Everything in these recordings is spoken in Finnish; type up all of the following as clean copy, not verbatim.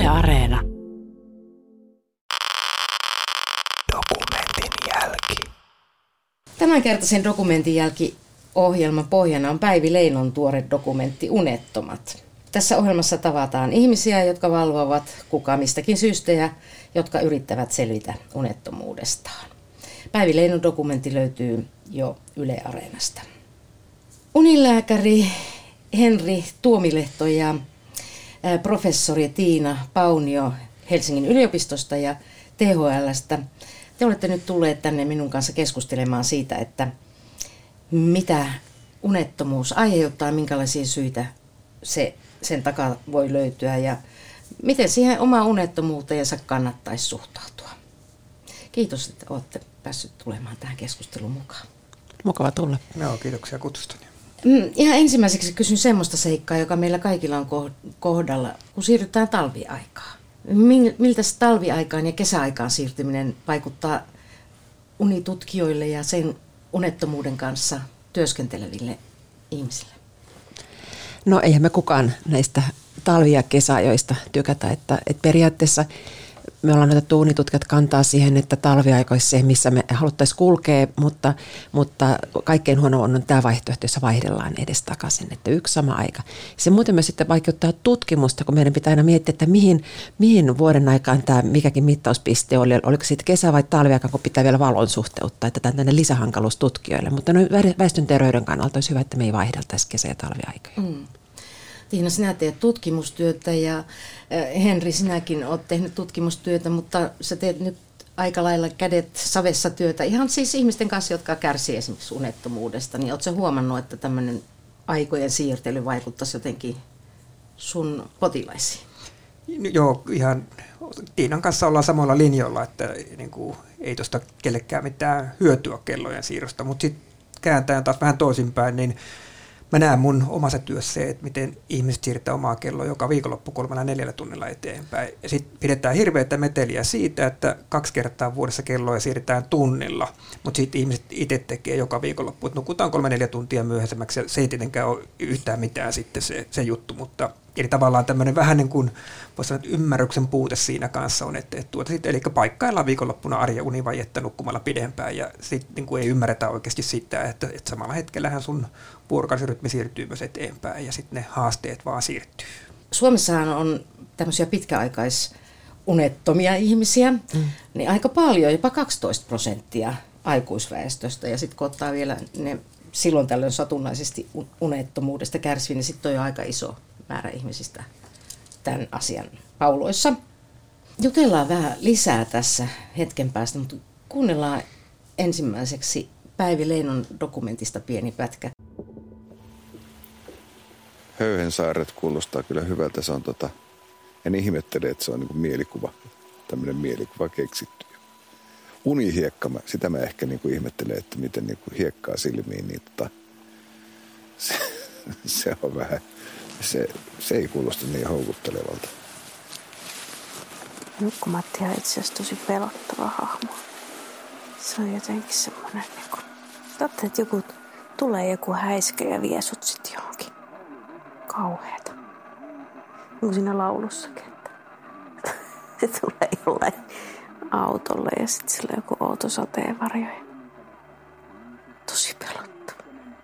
Yle Areena. Dokumentin jälki. Tämänkertaisen dokumentin jälki-ohjelman pohjana on Päivi Leinon tuore dokumentti Unettomat. Tässä ohjelmassa tavataan ihmisiä, jotka valvovat kuka mistäkin syystä ja jotka yrittävät selvitä unettomuudestaan. Päivi Leinon dokumentti löytyy jo Yle Areenasta. Unilääkäri Henri Tuomilehto ja professori Tiina Paunio Helsingin yliopistosta ja THL:stä. Te olette nyt tulleet tänne minun kanssa keskustelemaan siitä, että mitä unettomuus aiheuttaa, minkälaisia syitä sen takaa voi löytyä ja miten siihen omaan unettomuuteensa kannattaisi suhtautua. Kiitos, että olette päässyt tulemaan tähän keskusteluun mukaan. Mukava tulla. Joo, kiitoksia kutsusta. Ihan ensimmäiseksi kysyn semmoista seikkaa, joka meillä kaikilla on kohdalla, kun siirrytään talviaikaan. Miltä talviaikaan ja kesäaikaan siirtyminen vaikuttaa unitutkijoille ja sen unettomuuden kanssa työskenteleville ihmisille? No eihän me kukaan näistä talvi- ja kesäajoista tykätä, että periaatteessa me ollaan otettu unitutkijat kantaa siihen, että talviaikoissa se, missä me haluttaisiin kulkea, mutta kaikkein huono on tämä vaihtoehto, jossa vaihdellaan edestakaisin, että yksi sama aika. Se muuten myös sitten vaikeuttaa tutkimusta, kun meidän pitää aina miettiä, että mihin vuoden aikaan tämä mikäkin mittauspiste oli, oliko siitä kesä- vai talviaikaan, kun pitää vielä valon suhteuttaa, että tämä on tämmöinen lisähankaluus tutkijoille. Mutta väestön terveyden kannalta olisi hyvä, että me ei vaihdeltaisi kesä- ja talviaikoja. Tiina, sinä teet tutkimustyötä ja Henri, sinäkin olet tehnyt tutkimustyötä, mutta sä teet nyt aika lailla kädet savessa työtä. Ihan siis ihmisten kanssa, jotka kärsii esimerkiksi unettomuudesta. Niin oletko sä huomannut, että tämmöinen aikojen siirtely vaikuttaisi jotenkin sun potilaisiin? Joo, ihan Tiinan kanssa ollaan samoilla linjoilla, että niin kuin, ei tuosta kellekään mitään hyötyä kellojen siirrosta, mutta sitten kääntäen taas vähän toisinpäin, niin mä näen mun omassa työssä se, että miten ihmiset siirtää omaa kelloa joka viikonloppu 3-4 tunnilla eteenpäin. Ja sitten pidetään hirveätä meteliä siitä, että 2 kertaa vuodessa kelloa siirretään tunnilla. Mutta sitten ihmiset itse tekee joka viikonloppu, että nukutaan 3-4 tuntia myöhemmäksi. Ja se ei tietenkään ole yhtään mitään sitten se juttu. Mutta eli tavallaan tämmöinen vähän niin kuin, voisi sanoa, että ymmärryksen puute siinä kanssa on, että eli paikkaillaan viikonloppuna arjen univajetta nukkumalla pidempään. Ja sitten niin ei ymmärretä oikeasti sitä, että samalla hetkellähän sun vuorokausirytmi siirtyy myös eteenpäin ja sitten ne haasteet vaan siirtyy. Suomessahan on tämmöisiä pitkäaikaisunettomia ihmisiä, niin aika paljon, jopa 12% aikuisväestöstä. Ja sitten kun ottaa vielä ne silloin tällöin satunnaisesti unettomuudesta kärsiviä, niin sitten on jo aika iso määrä ihmisistä tämän asian pauloissa. Jutellaan vähän lisää tässä hetken päästä, mutta kuunnellaan ensimmäiseksi Päivi Leinon dokumentista pieni pätkä. Höyhensaaret kuulostaa kyllä hyvältä. Se on en ihmettele, että se on niin mielikuva, tämmöinen mielikuva keksitty. Unihiekka, sitä mä ehkä niin ihmettelen, että miten niin hiekkaa silmiin, niin se on vähän, se ei kuulosta niin houkuttelevalta. Nukkumatti on itse asiassa tosi pelottava hahmo. Se on jotenkin semmoinen, että tulee joku häiskä ja vie sut sit johonkin. Kauheeta. Niin kuin siinä laulussakin, että se tulee jollain autolle ja sitten sillä on joku outo sateenvarjo. Tosi pelottava.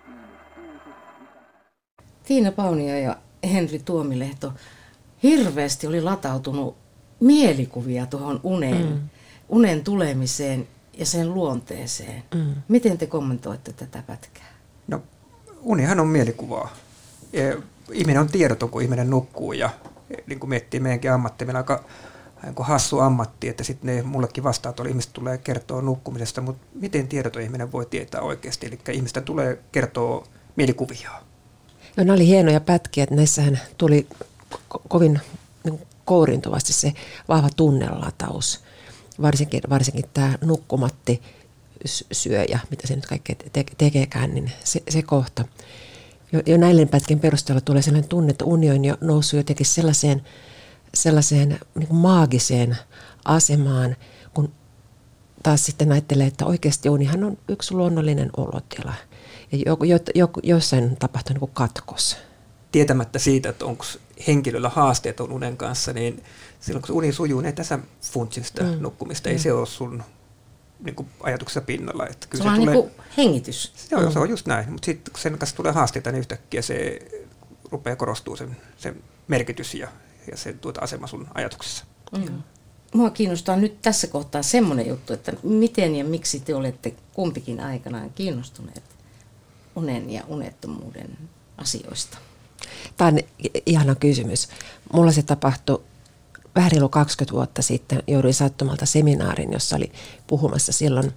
Tiina Paunio ja Henri Tuomilehto, hirveästi oli latautunut mielikuvia tuohon unen tulemiseen ja sen luonteeseen. Miten te kommentoitte tätä pätkää? No, unihan on mielikuvaa. Ihminen on tiedoton, kun ihminen nukkuu ja niin kuin miettii meidänkin ammattia, meillä on aika hassu ammatti, että sitten ne mullekin vastaanotolla ihmiset tulee kertoa nukkumisesta, mutta miten tiedoton ihminen voi tietää oikeasti? Eli ihmisten tulee kertoa mielikuvia. Joo, nämä oli hienoja pätkiä, että näissähän tuli kovin kourintuvasti se vahva tunnelataus. Varsinkin tämä nukkumatti syöjä, mitä se nyt kaikkea tekeekään, niin se kohta. Jo näiden pätkien perusteella tulee sellainen tunne, että uni on jo noussut jotenkin sellaiseen niin kuin maagiseen asemaan, kun taas sitten ajattelee, että oikeasti unihan on yksi luonnollinen olotila. Ja jossain tapahtuu niin kuin katkos. Tietämättä siitä, että onko henkilöllä haasteet on unen kanssa, niin silloin kun se uni sujuu, niin ei tässä funtsi sitä nukkumista. Ei se ole sun niin kuin ajatuksessa pinnalla. Että kyllä se on tulee, niin kuin hengitys. Joo, se on just näin. Mutta sitten kun sen kanssa tulee haasteita, niin yhtäkkiä se rupeaa korostuu sen merkitys ja se asema sun ajatuksessa. Mua kiinnostaa nyt tässä kohtaa semmoinen juttu, että miten ja miksi te olette kumpikin aikanaan kiinnostuneet unen ja unettomuuden asioista? Tämä on ihana kysymys. Mulla se tapahtui vähän reilu 20 vuotta sitten. Jouduin sattumalta seminaarin, jossa oli puhumassa silloin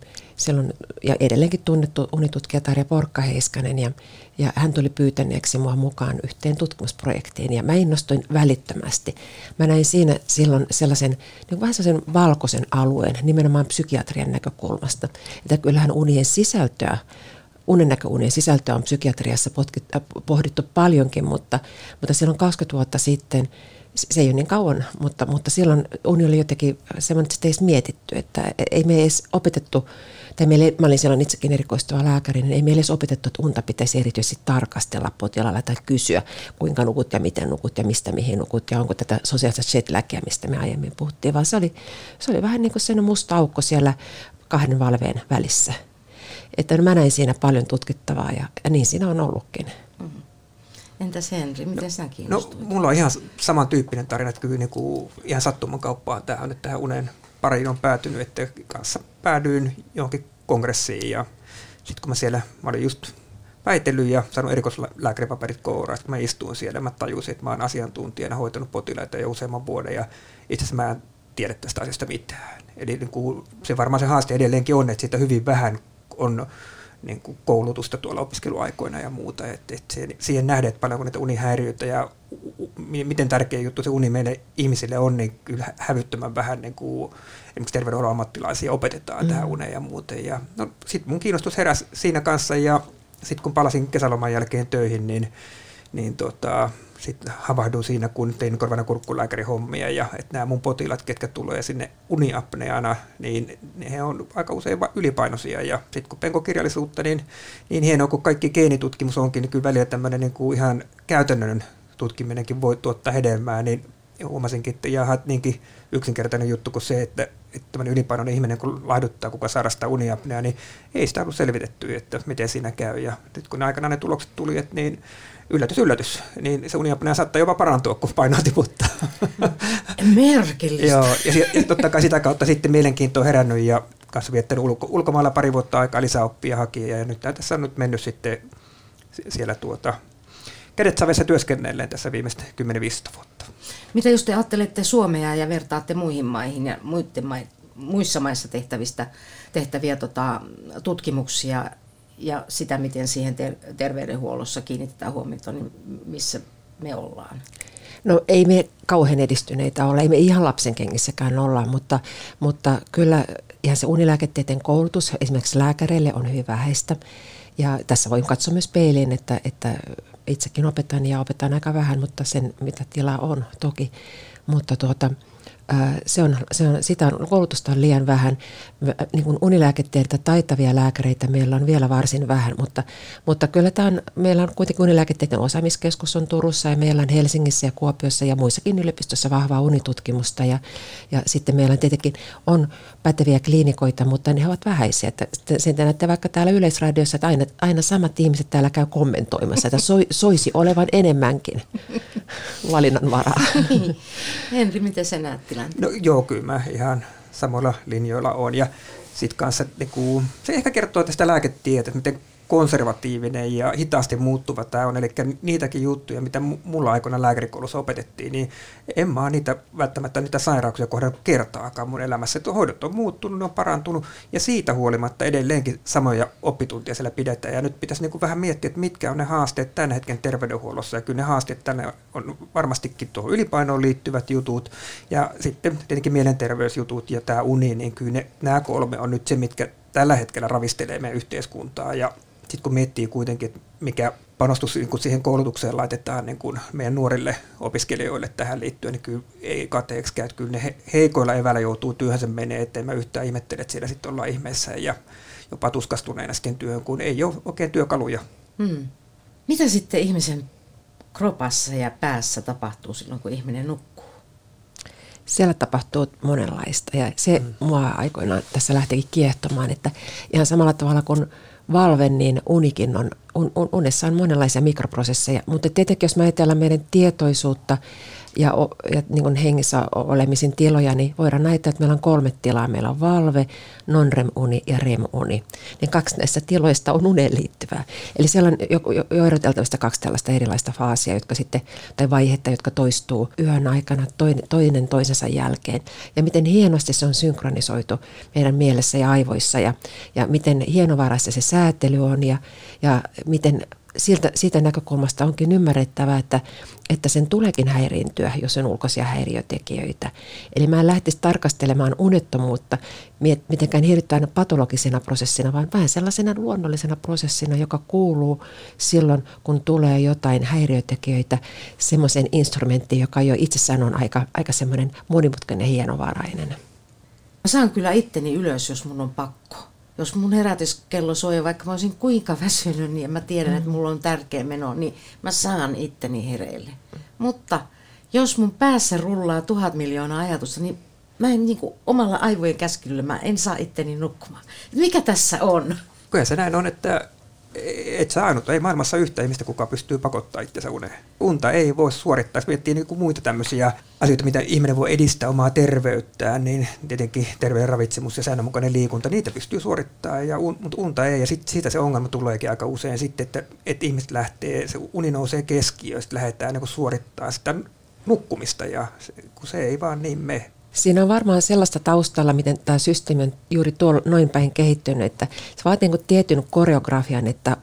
ja edelleenkin tunnettu unitutkija Tarja Porkkaheiskanen. Ja hän tuli pyytäneeksi mua mukaan yhteen tutkimusprojektiin ja mä innostuin välittömästi. Mä näin siinä silloin sellaisen niin vähän sellaisen valkoisen alueen nimenomaan psykiatrian näkökulmasta. Että kyllähän unennäköunien sisältöä on psykiatriassa pohdittu paljonkin, mutta silloin 20 vuotta sitten, se ei ole niin kauan, mutta silloin uni oli jotenkin semmoinen, että sitä ei edes mietitty, että ei me edes opetettu, tai mä olin silloin itsekin erikoistuva lääkäri, niin ei meille edes opetettu, että unta pitäisi erityisesti tarkastella potilaalla tai kysyä, kuinka nukut ja miten nukut ja mistä mihin nukut ja onko tätä sosiaalista jetlagia, mistä me aiemmin puhuttiin, vaan se oli vähän niin kuin sellainen musta aukko siellä kahden valveen välissä. Että mä näin siinä paljon tutkittavaa ja niin siinä on ollutkin. Entäs Henri, miten sinä kiinnostuit? No, mulla on ihan samantyyppinen tarina, että kyllä niin kuin ihan sattuman kauppaan tähän unen pariin on päätynyt, että kanssa päädyin johonkin kongressiin ja sitten kun mä olin just väitellyt ja saanut erikoislääkäripaperit kouraan, kun mä istuin siellä, mä tajusin, että mä oon asiantuntijana hoitanut potilaita jo useamman vuoden ja itse asiassa mä en tiedä tästä asiasta mitään. Eli niin kuin se varmaan se haaste edelleenkin on, että siitä hyvin vähän on niin kuin koulutusta tuolla opiskeluaikoina ja muuta, että siihen nähdään, että paljonko niitä unihäiriöitä ja miten tärkeä juttu se uni meille ihmisille on, niin kyllä hävyttömän vähän niin kuin esimerkiksi terveydenhuollon ammattilaisia opetetaan tähän uneen ja muuten. Ja no, sitten mun kiinnostus heräsi siinä kanssa ja sitten kun palasin kesäloman jälkeen töihin, niin sitten havahduin siinä, kun tein korvan- ja kurkkulääkärihommia ja että nämä mun potilaat, ketkä tulee sinne uniapneana, niin he on aika usein ylipainoisia ja sitten kun penkokirjallisuutta, niin hienoa kuin kaikki geenitutkimus onkin, niin kyllä välillä tämmöinen niin kuin ihan käytännön tutkiminenkin voi tuottaa hedelmää, niin huomasinkin, että ihan niinkin yksinkertainen juttu kuin se, että tämmöinen ylipainoinen ihminen, kun lahduttaa, kuka sairastaa uniapnea, niin ei sitä ollut selvitetty, että miten siinä käy. Ja nyt kun aikanaan ne tulokset tuli, että niin yllätys, niin se uniapnea saattaa jopa parantua, kun painoa tiputtaa. Merkillistä. Joo, ja totta kai sitä kautta sitten mielenkiinto on herännyt ja kanssa viettänyt ulkomailla pari vuotta aikaa lisäoppia hakea. Ja nyt tässä on nyt mennyt sitten siellä kädet savessa työskennelleen tässä viimeistä 10-15 vuotta. Mitä jos te ajattelette Suomea ja vertaatte muihin maihin ja muissa maissa tehtäviä tutkimuksia ja sitä, miten siihen terveydenhuollossa kiinnitetään huomiota, niin missä me ollaan? No ei me kauhean edistyneitä olla, ei me ihan lapsen kengissäkään olla, mutta kyllä ihan se unilääketieteen koulutus esimerkiksi lääkäreille on hyvin vähäistä. Ja tässä voin katsoa myös peiliin, että itsekin opetan ja opetan aika vähän, mutta sen mitä tilaa on toki. Mutta sitä koulutusta on liian vähän. Niin kuin unilääketieteitä taitavia lääkäreitä meillä on vielä varsin vähän, mutta kyllä meillä on kuitenkin unilääketieteen osaamiskeskus on Turussa ja meillä on Helsingissä ja Kuopiossa ja muissakin yliopistossa vahvaa unitutkimusta ja sitten meillä tietenkin on päteviä kliinikoita, mutta ne ovat vähäisiä. Että sen näette vaikka täällä Yleisradiossa, että aina samat ihmiset täällä käy kommentoimassa, että soisi olevan enemmänkin valinnanvaraa. Henri, miten sä näet tilanteen? No joo, kyllä mä ihan samoilla linjoilla on. Ja sitten kanssa se ehkä kertoo tästä lääketieteestä, miten konservatiivinen ja hitaasti muuttuva tämä on. Eli niitäkin juttuja, mitä mulla aikoina lääkärikoulussa opetettiin, niin en mä niitä välttämättä niitä sairauksia kohdannut kertaakaan mun elämässä. Että hoidot on muuttunut, ne on parantunut ja siitä huolimatta edelleenkin samoja oppituntia siellä pidetään. Ja nyt pitäisi vähän miettiä, että mitkä on ne haasteet tämän hetken terveydenhuollossa. Ja kyllä ne haasteet tänne on varmastikin tuohon ylipainoon liittyvät jutut ja sitten tietenkin mielenterveysjutut ja tämä uni, niin kyllä nämä kolme on nyt se, mitkä tällä hetkellä ravistelee meidän yhteiskuntaa. Ja sitten kun miettii kuitenkin, että mikä panostus niin siihen koulutukseen laitetaan niin kuin meidän nuorille opiskelijoille tähän liittyen, niin kyllä ei kateeksi käy. Kyllä ne heikoilla eväillä joutuu työhönsä menee, ettei mä yhtään ihmettele, että siellä sitten ollaan ihmeessä ja jopa tuskastuneena sitten työhön, kun ei ole oikein työkaluja. Mitä sitten ihmisen kropassa ja päässä tapahtuu silloin, kun ihminen nukkuu? Siellä tapahtuu monenlaista ja se mua aikoinaan tässä lähtikin kiehtomaan, että ihan samalla tavalla kuin valve, niin unikin on, unessa on monenlaisia mikroprosesseja, mutta tietenkin jos me ajatellaan meidän tietoisuutta ja niin kuin hengissä olemisen tiloja, niin voidaan ajatella, että meillä on 3 tilaa. Meillä on valve, non-REM-uni ja REM-uni. Niin 2 näistä tiloista on uneen liittyvää. Eli siellä on jo eroteltavista 2 tällaista erilaista faasia, tai vaihetta, jotka toistuu yön aikana toinen toisensa jälkeen. Ja miten hienosti se on synkronisoitu meidän mielessä ja aivoissa ja miten hienovaraista se säätely on ja miten siitä näkökulmasta onkin ymmärrettävää, että sen tuleekin häiriintyä, jos on ulkoisia häiriötekijöitä. Eli mä en lähtisi tarkastelemaan unettomuutta mitenkään hirvittävän patologisena prosessina, vaan vähän sellaisena luonnollisena prosessina, joka kuuluu silloin, kun tulee jotain häiriötekijöitä semmoiseen instrumenttiin, joka jo itsessään on aika semmoinen monimutkainen ja hienovarainen. Mä saan kyllä itteni ylös, jos mun on pakko. Jos mun herätyskello soi, vaikka mä olisin kuinka väsynyt, niin mä tiedän, että mulla on tärkeä meno, niin mä saan itteni hereille. Mutta jos mun päässä rullaa 1000 miljoonaa ajatusta, niin mä en omalla aivojen käskyllä, mä en saa itteni nukkumaan. Mikä tässä on? Kyllä se näin on, että et sä ainut, ei maailmassa yhtä ihmistä, kuka pystyy pakottaa itsensä uneen. Unta ei voi suorittaa. Jos miettii niin kuin muita tämmöisiä asioita, mitä ihminen voi edistää omaa terveyttään, niin tietenkin terveen ravitsemus ja säännönmukainen liikunta, niitä pystyy suorittamaan, mutta unta ei. Ja siitä se ongelma tuleekin aika usein sitten, että ihmiset lähtee, se uni nousee keskiöön, sitten lähdetään niin suorittaa sitä nukkumista, ja kun se ei vaan niin mene. Siinä on varmaan sellaista taustalla, miten tämä systeemi on juuri noin päin kehittynyt, että se vaatii tietyn koreografian, että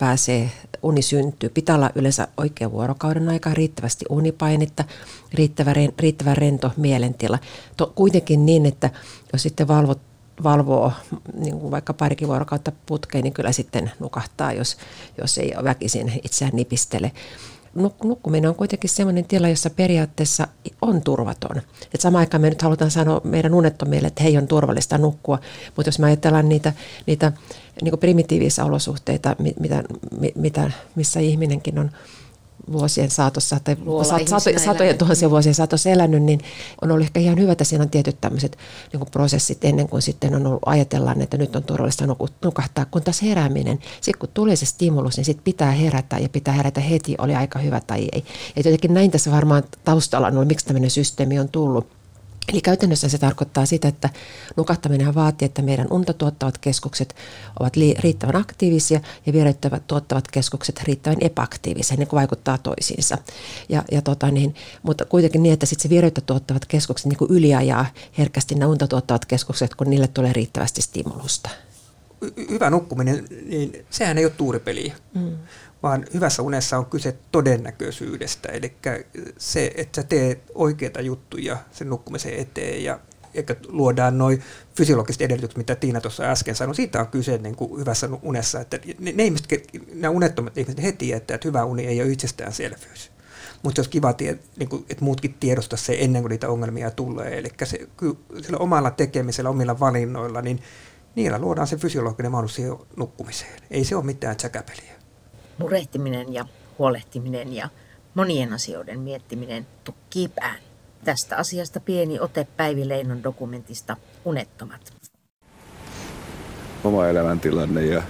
uni syntyy. Pitää olla yleensä oikea vuorokauden aika, riittävästi unipainetta, riittävän rento mielentila. Kuitenkin niin, että jos sitten valvoo niin kuin vaikka parikin vuorokautta putkeen, niin kyllä sitten nukahtaa, jos ei väkisin itseään nipistele. Nukkuminen on kuitenkin sellainen tila, jossa periaatteessa on turvaton. Et samaan aikaan me nyt halutaan sanoa meidän unettomille, että hei, on turvallista nukkua, mutta jos me ajatellaan niitä niin kuin primitiivisiä olosuhteita, missä ihminenkin on vuosien saatossa tai satojen tuhansien vuosien saatossa elänyt, niin on ollut ehkä ihan hyvä, että siinä on tietyt tämmöiset niin kuin prosessit ennen kuin sitten on ollut, ajatellaan, että nyt on turvallista nukahtaa, kun taas herääminen, sitten kun tulee se stimulus, niin sitten pitää herätä ja pitää herätä heti, oli aika hyvä tai ei. Ja jotenkin näin tässä varmaan taustalla on ollut, miksi tämmöinen systeemi on tullut. Eli käytännössä se tarkoittaa sitä, että nukahtaminen vaatii, että meidän unta tuottavat keskukset ovat riittävän aktiivisia ja vireyttävät tuottavat keskukset riittävän epäaktiivisia, niin kuin vaikuttaa toisiinsa. Mutta kuitenkin niin, että sitten se vireyttä tuottavat keskukset niin kuin yliajaa herkästi nämä unta tuottavat keskukset, kun niille tulee riittävästi stimulusta. Hyvä nukkuminen, niin sehän ei ole tuuripeliä. Vaan hyvässä unessa on kyse todennäköisyydestä, eli se, että sä teet oikeita juttuja sen nukkumisen eteen ja eikä luodaan noin fysiologiset edellytykset, mitä Tiina tuossa äsken sanoi. Siitä on kyse niin kuin hyvässä unessa, että nämä unettomat ihmiset heti tietää, että hyvä uni ei ole itsestäänselvyys. Mutta jos kiva, niin kuin, että muutkin tiedostaa se ennen kuin niitä ongelmia tulee, eli sillä omalla tekemisellä, omilla valinnoilla, niin niillä luodaan se fysiologinen mahdollisuus siihen nukkumiseen. Ei se ole mitään tsäkäpeliä. Murehtiminen ja huolehtiminen ja monien asioiden miettiminen tukkii pään. Tästä asiasta pieni ote Päivi Leinon dokumentista Unettomat. Oma elämäntilanne ja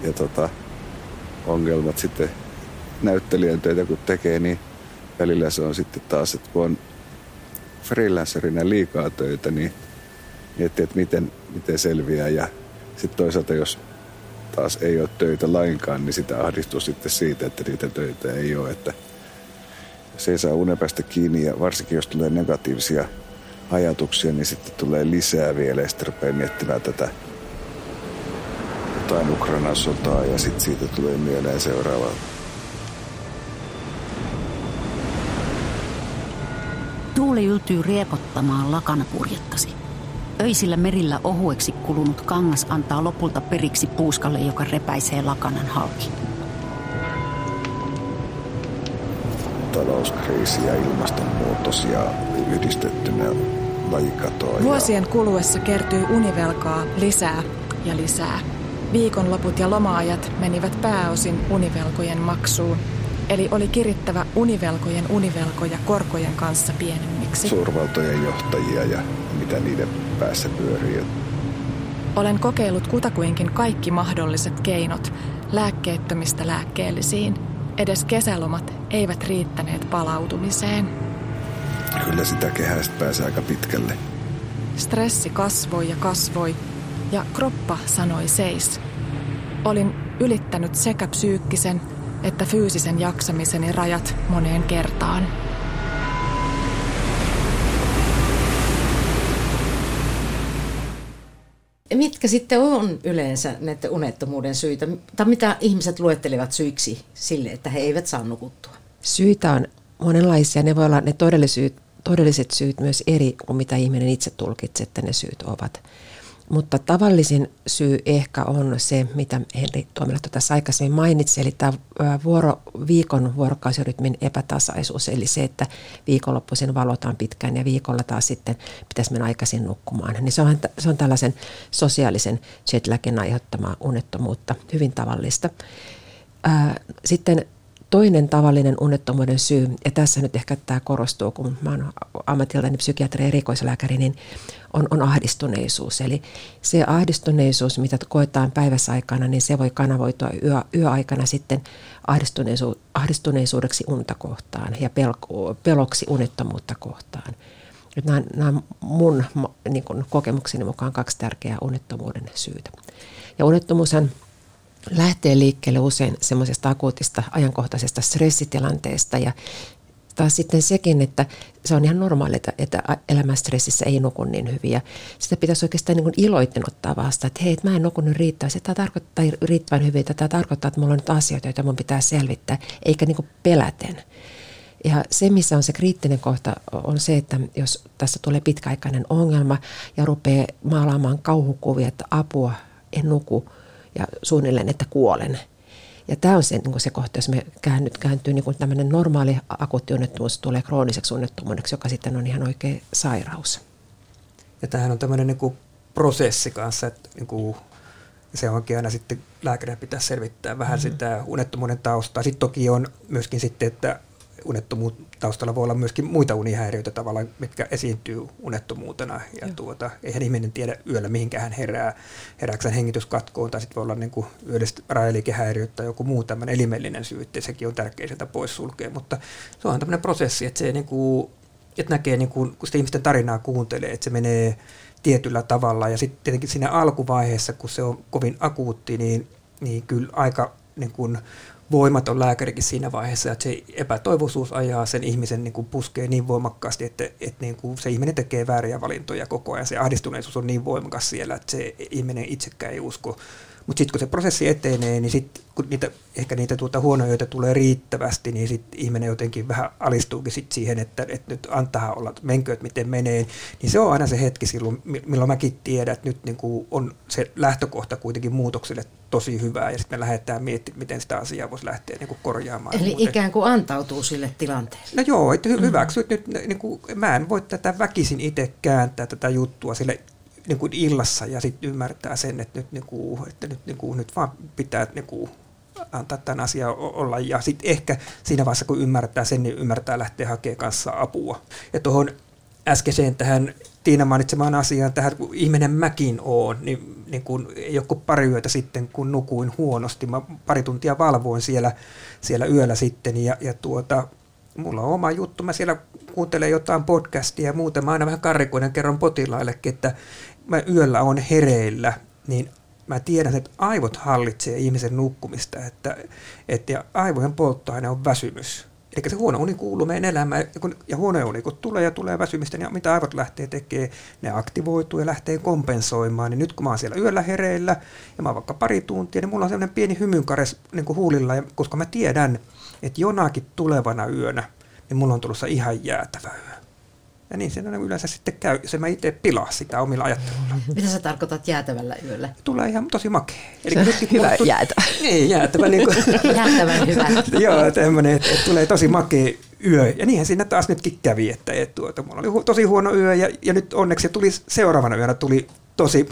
ongelmat sitten näyttelijän töitä kun tekee, niin välillä se on sitten taas, että kun on freelancerina liikaa töitä, niin miettii, että miten selviää. Ja sitten toisaalta, jos taas ei ole töitä lainkaan, niin sitä ahdistuu sitten siitä, että niitä töitä ei ole. Että se ei saa unen päästä kiinni ja varsinkin jos tulee negatiivisia ajatuksia, niin sitten tulee lisää vielä ja sitten rupeaa miettimään tätä jotain Ukrainan sotaa ja sitten siitä tulee mieleen seuraava. Tuuli yltyy riepottamaan lakanapurjettasi. Öisillä merillä ohueksi kulunut kangas antaa lopulta periksi puuskalle, joka repäisee lakanan halki. Talouskriisi ja ilmastonmuutos ja yhdistettynä lajikatoa. Vuosien kuluessa kertyi univelkaa lisää ja lisää. Viikonloput ja loma-ajat menivät pääosin univelkojen maksuun. eli oli kirittävä univelkojen univelkoja korkojen kanssa pienemmiksi. Suurvaltojen johtajia ja mitä niiden päässä pyörii. Olen kokeillut kutakuinkin kaikki mahdolliset keinot, lääkkeettömistä lääkkeellisiin. Edes kesälomat eivät riittäneet palautumiseen. Kyllä sitä kehästä pääsee aika pitkälle. Stressi kasvoi ja kroppa sanoi seis. Olin ylittänyt sekä psyykkisen että fyysisen jaksamiseni rajat moneen kertaan. Mitkä sitten on yleensä näiden unettomuuden syitä? Tai mitä ihmiset luettelevat syiksi sille, että he eivät saa nukuttua? Syitä on monenlaisia. Ne voi olla ne todelliset syyt myös eri kuin mitä ihminen itse tulkitsee, että ne syyt ovat. Mutta tavallisin syy ehkä on se, mitä Henri Tuomilehto tässä aikaisemmin mainitsi, eli tämä viikon vuorokausirytmin epätasaisuus, eli se, että viikonloppuisin valotaan pitkään ja viikolla taas sitten pitäisi mennä aikaisin nukkumaan. Niin se on tällaisen sosiaalisen jetlagin aiheuttamaa unettomuutta, hyvin tavallista. Sitten toinen tavallinen unettomuuden syy, ja tässä nyt ehkä tämä korostuu, kun mä oon ammatiltani psykiatri ja erikoislääkäri, niin on ahdistuneisuus. Eli se ahdistuneisuus, mitä koetaan päiväsaikana, niin se voi kanavoitua yöaikana sitten ahdistuneisuudeksi unta kohtaan ja peloksi unettomuutta kohtaan. Nämä on mun niin kuin kokemukseni mukaan 2 tärkeää unettomuuden syytä. Ja unettomuushan lähtee liikkeelle usein semmoisesta akuutista ajankohtaisesta stressitilanteesta ja taas sitten sekin, että se on ihan normaalia, että elämän stressissä ei nuku niin hyvin ja sitä pitäisi oikeastaan niin kuin iloiten ottaa vastaan, että hei, että mä en nukunut riittävän hyvin, että tämä tarkoittaa, että mulla on nyt asioita, joita mun pitää selvittää, eikä niin kuin peläten. Ja se, missä on se kriittinen kohta, on se, että jos tässä tulee pitkäaikainen ongelma ja rupeaa maalaamaan kauhukuvia, että apua, en nuku, ja suunnilleen, että kuolen. Ja tämä on se, niin se kohta, jos me kääntyy niin tämmöinen normaali akuutti onnettomuus tulee krooniseksi onnettomuudeksi, joka sitten on ihan oikea sairaus. Ja tämähän on tämmöinen niin kuin prosessi kanssa, että niin kuin se onkin aina sitten lääkärin pitää selvittää vähän sitä unettomuuden taustaa. Sitten toki on myöskin sitten, että unettomuuden taustalla voi olla myöskin muita unihäiriöitä tavallaan, mitkä esiintyy unettomuutena. Ja eihän ihminen tiedä yöllä, mihinkään hän herää. Herääkö hän hengityskatkoon, tai sitten voi olla niin kuin yöllistä railiikehäiriötä tai joku muu tämmöinen elimellinen syy, että sekin on tärkeää sieltä poissulkea. Mutta se on tämmöinen prosessi, että se niin kuin, että näkee, niin kuin, kun sitä ihmisten tarinaa kuuntelee, että se menee tietyllä tavalla. Ja sitten tietenkin siinä alkuvaiheessa, kun se on kovin akuutti, niin kyllä aika niin kuin voimaton lääkärikin siinä vaiheessa, että se epätoivoisuus ajaa sen ihmisen niin kuin puskee niin voimakkaasti, että niin kuin se ihminen tekee vääriä valintoja koko ajan. Se ahdistuneisuus on niin voimakas siellä, että se ihminen itsekään ei usko. Mutta sitten kun se prosessi etenee, niin sitten kun ehkä niitä huonoja tulee riittävästi, niin sitten ihminen jotenkin vähän alistuukin sit siihen, että nyt antaa olla, menkööt miten menee. Niin se on aina se hetki silloin, milloin mäkin tiedän, että nyt niin kuin on se lähtökohta kuitenkin muutokselle tosi hyvää. Ja sitten me lähdetään miettimään, miten sitä asiaa voisi lähteä niin kuin korjaamaan. Eli ikään kuin antautuu sille tilanteelle. No joo, että hyväksyt nyt, niin kuin, mä en voi tätä väkisin itse kääntää tätä juttua sille niin kuin illassa ja sitten ymmärtää sen, että nyt vaan pitää niin kuin antaa tämän asian olla. Ja sitten ehkä siinä vaiheessa, kun ymmärtää sen, niin ymmärtää lähteä hakemaan kanssa apua. Ja tuohon äskeiseen tähän Tiina mainitsemaan asiaan, tähän kun ihminen mäkin oon, niin kun ei ole kuin pari yötä sitten, kun nukuin huonosti. Mä pari tuntia valvoin siellä yöllä sitten ja mulla on oma juttu. Mä siellä kuuntelen jotain podcastia ja muuta. Mä aina vähän karrikoiden kerron potilaillekin, että mä yöllä on hereillä, niin mä tiedän, että aivot hallitsee ihmisen nukkumista, että aivojen polttoaine on väsymys. Eli se huono uni kuuluu meidän elämään, ja huono uni kun tulee väsymistä, niin mitä aivot lähtee tekemään, ne aktivoituu ja lähtee kompensoimaan. Niin nyt kun mä oon siellä yöllä hereillä, ja mä oon vaikka pari tuntia, niin mulla on sellainen pieni hymynkares niin kuin huulilla, koska mä tiedän, että jonakin tulevana yönä, niin mulla on tulossa ihan jäätävä yö. Ja niin se yleensä sitten käy, se mä itse pilaa sitä omilla ajattelulla. Mitä sä tarkoitat jäätävällä yöllä? Tulee ihan tosi makea. Se on hyvä jäätävä. Niin, jäätävä. Niin kuin, jäätävän hyvä. Joo, tämmöinen, että tulee tosi makea yö. Ja niinhän siinä taas nytkin kävi, että mulla oli tosi huono yö ja nyt onneksi tuli seuraavana yönä tuli tosi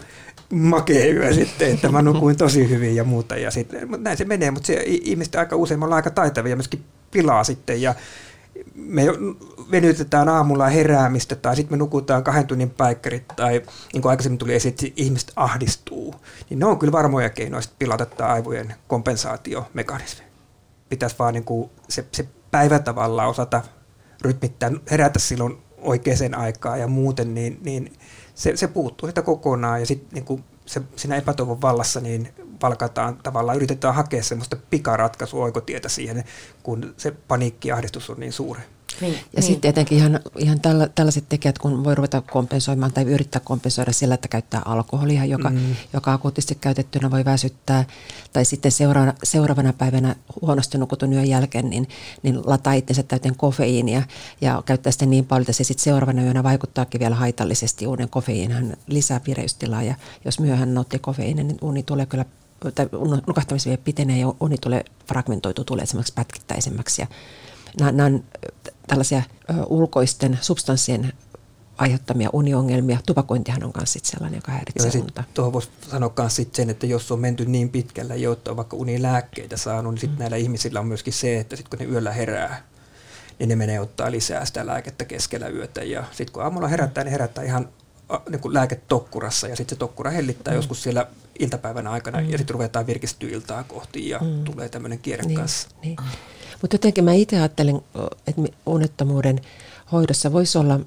makea yö sitten, että mä nukuin tosi hyvin ja muuta. Ja sitten, mutta näin se menee, mutta se ihmiset aika usein ollaan aika taitavia ja myöskin pilaa sitten. Ja me venytetään aamulla heräämistä tai sitten me nukutaan 2 tunnin päikkärit tai niin kuin aikaisemmin tuli esiin, että ihmiset ahdistuu. Niin ne on kyllä varmoja keinoja pilata tämä aivojen kompensaatiomekanismi. Pitäisi vaan niin kuin se päivä tavallaan osata rytmittää, herätä silloin oikeaan aikaan ja muuten, niin se puuttuu sitä kokonaan ja sitten niin siinä epätoivon vallassa niin valkataan tavallaan, yritetään hakea semmoista pikaratkaisua, oikotietä siihen, kun se paniikki ja ahdistus on niin suuri. Ja sitten tietenkin ihan tällaiset tekijät, kun voi ruveta kompensoimaan tai yrittää kompensoida sillä, että käyttää alkoholia, joka akuutisti käytettynä voi väsyttää, tai sitten seuraavana päivänä huonosti nukutun yön jälkeen, niin lataa itsensä täyteen kofeiinia ja käyttää sitä niin paljon, että se sitten seuraavana yönä vaikuttaakin vielä haitallisesti. Uuden kofeiinihan lisää vireystilaa ja jos myöhään nauttii kofeiinia, niin uni tulee kyllä, tai nukahtamisviive pitenee ja uni tulee fragmentoitu, tulee semmoiksi pätkittäisemmäksi ja nämä on tällaisia ulkoisten substanssien aiheuttamia uniongelmia. Tupakointihan on myös sellainen, joka häiritsee unta. Tuohon voisi sanoa myös sen, että jos on menty niin pitkällä, jotta on vaikka unilääkkeitä saanut, niin sitten näillä ihmisillä on myöskin se, että sitten kun ne yöllä herää, niin ne menee ottaa lisää sitä lääkettä keskellä yötä. Ja sitten kun aamulla herättää, niin herättää ihan niin kuin lääketokkurassa ja sitten se tokkura hellittää joskus siellä iltapäivän aikana ja sitten ruvetaan virkistyä iltaa kohti ja tulee tämmöinen kierre kanssa. Niin. Mutta jotenkin mä itse ajattelen, että unettomuuden hoidossa voisi olla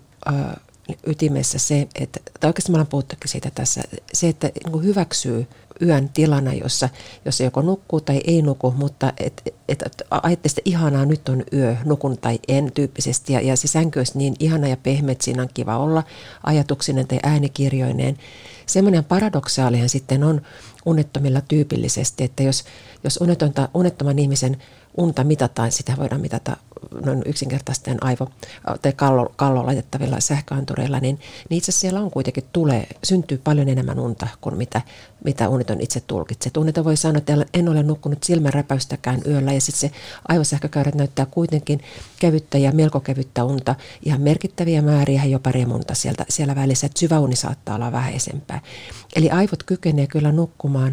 ytimessä se, että, tai oikeastaan me ollaan puhuttukin siitä tässä, se, että niin hyväksyy yön tilana, jossa joko nukkuu tai ei nuku, mutta ajattelee sitä ihanaa, nyt on yö, nukun tai en tyyppisesti, ja se sänky olisi niin ihana ja pehmeä, että siinä on kiva olla ajatuksinen tai äänikirjoineen. Semmoinen paradoksaalihan sitten on unettomilla tyypillisesti, että jos unettoman ihmisen unta mitataan, sitä voidaan mitata noin yksinkertaisten tai kalloon laitettavilla sähköantureilla, niin itse asiassa siellä on kuitenkin syntyy paljon enemmän unta kuin mitä uneton itse tulkitsee. Uneton voi sanoa, että en ole nukkunut silmänräpäystäkään yöllä, ja sitten se aivosähkökäyrät näyttää kuitenkin kevyttä ja melko kevyttä unta, ihan merkittäviä määriä, jopa remunta siellä välissä, että syvä uni saattaa olla vähäisempää. Eli aivot kykenee kyllä nukkumaan,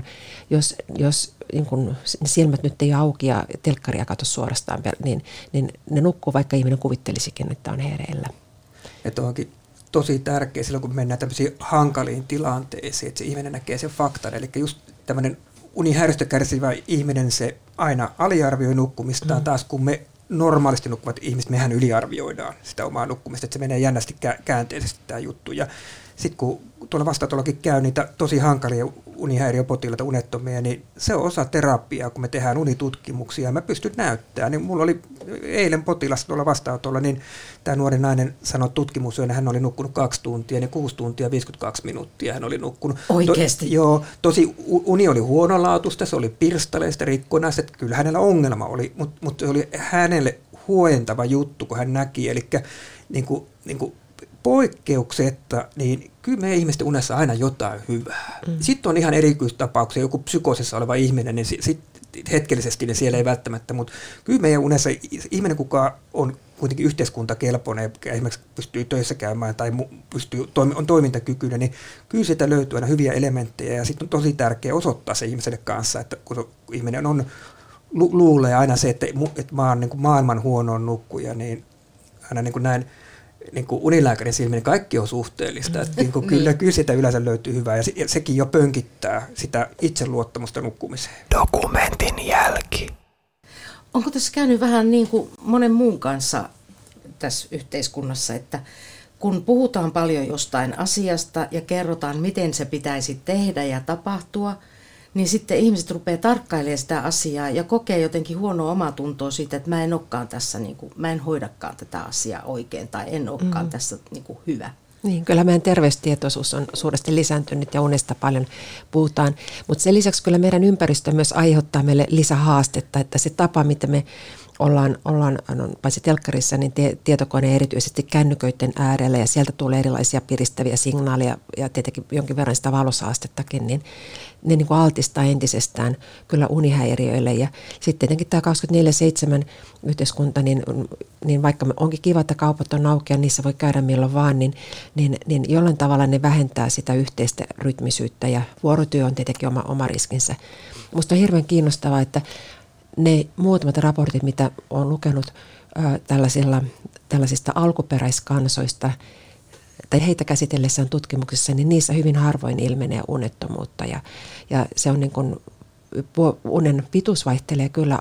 jos niin kun silmät nyt ei auki ja telkkaria katso suorastaan, niin ne nukkuu, vaikka ihminen kuvittelisikin, että on hereillä. Että onkin tosi tärkeää silloin, kun mennään tämmöisiin hankaliin tilanteisiin, että se ihminen näkee sen faktan. Eli just tämmöinen unihäiriöstä kärsivä ihminen, se aina aliarvioi nukkumistaan, taas kun me normaalisti nukkuvat ihmiset, mehän yliarvioidaan sitä omaa nukkumista, että se menee jännästi käänteisesti tämä juttu. Ja sitten kun tuolla vastaanotollakin käy niitä tosi hankalia unihäiriöpotilaita, unettomia, niin se on osa terapiaa, kun me tehdään unitutkimuksia ja mä pystyn näyttämään. Niin mulla oli eilen potilas tuolla vastaanotolla, niin tämä nuori nainen sanoi tutkimusyönä, hän oli nukkunut 2 tuntia, niin 6 tuntia 52 minuuttia hän oli nukkunut. Oikeasti? Joo, tosi uni oli huonolaatuista, se oli pirstaleista, rikkonaista, että kyllä hänellä ongelma oli, mutta se oli hänelle huojentava juttu, kun hän näki, eli niin kuin poikkeuksetta, niin kyllä meidän ihmisten unessa aina jotain hyvää. Sitten on ihan erityistapauksia, joku psykoosissa oleva ihminen, niin hetkellisesti niin siellä ei välttämättä, mutta kyllä meidän unessa ihminen, kuka on kuitenkin yhteiskuntakelpoinen, esimerkiksi pystyy töissä käymään tai on toimintakykyinen, niin kyllä sieltä löytyy aina hyviä elementtejä ja sitten on tosi tärkeää osoittaa se ihmiselle kanssa, että kun ihminen luulee aina se, että mä oon niin kuin maailman huonoin nukkuja, niin aina niin kuin näin, niin kuin unilääkärin silmin kaikki on suhteellista. Että niin kuin kyllä sitä yleensä löytyy hyvää ja sekin jo pönkittää sitä itseluottamusta nukkumiseen. Dokumentin jälki. Onko tässä käynyt vähän niin kuin monen muun kanssa tässä yhteiskunnassa, että kun puhutaan paljon jostain asiasta ja kerrotaan, miten se pitäisi tehdä ja tapahtua, niin sitten ihmiset rupeaa tarkkailemaan sitä asiaa ja kokee jotenkin huonoa omatuntoa siitä, että mä en olekaan tässä, mä en hoidakaan tätä asiaa oikein tai en olekaan tässä hyvä. Niin, kyllä meidän terveystietoisuus on suuresti lisääntynyt ja unesta paljon puhutaan, mutta sen lisäksi kyllä meidän ympäristö myös aiheuttaa meille lisähaastetta, että se tapa, miten me ollaan paitsi telkkarissa, niin tietokone erityisesti kännyköiden äärellä ja sieltä tulee erilaisia piristäviä signaaleja ja tietenkin jonkin verran sitä valosaastettakin, niin ne niin kuin altistaa entisestään kyllä unihäiriöille. Ja sitten tietenkin tämä 24/7 yhteiskunta, niin vaikka onkin kiva, että kaupat on auki ja niissä voi käydä milloin vaan, niin jollain tavalla ne vähentää sitä yhteistä rytmisyyttä ja vuorotyö on tietenkin oma riskinsä. Musta on hirveän kiinnostavaa, että ne muutamat raportit, mitä olen lukenut tällaisista alkuperäiskansoista, tai heitä käsitellessään tutkimuksessa, niin niissä hyvin harvoin ilmenee unettomuutta. Ja se on niin kuin, unen pituus vaihtelee kyllä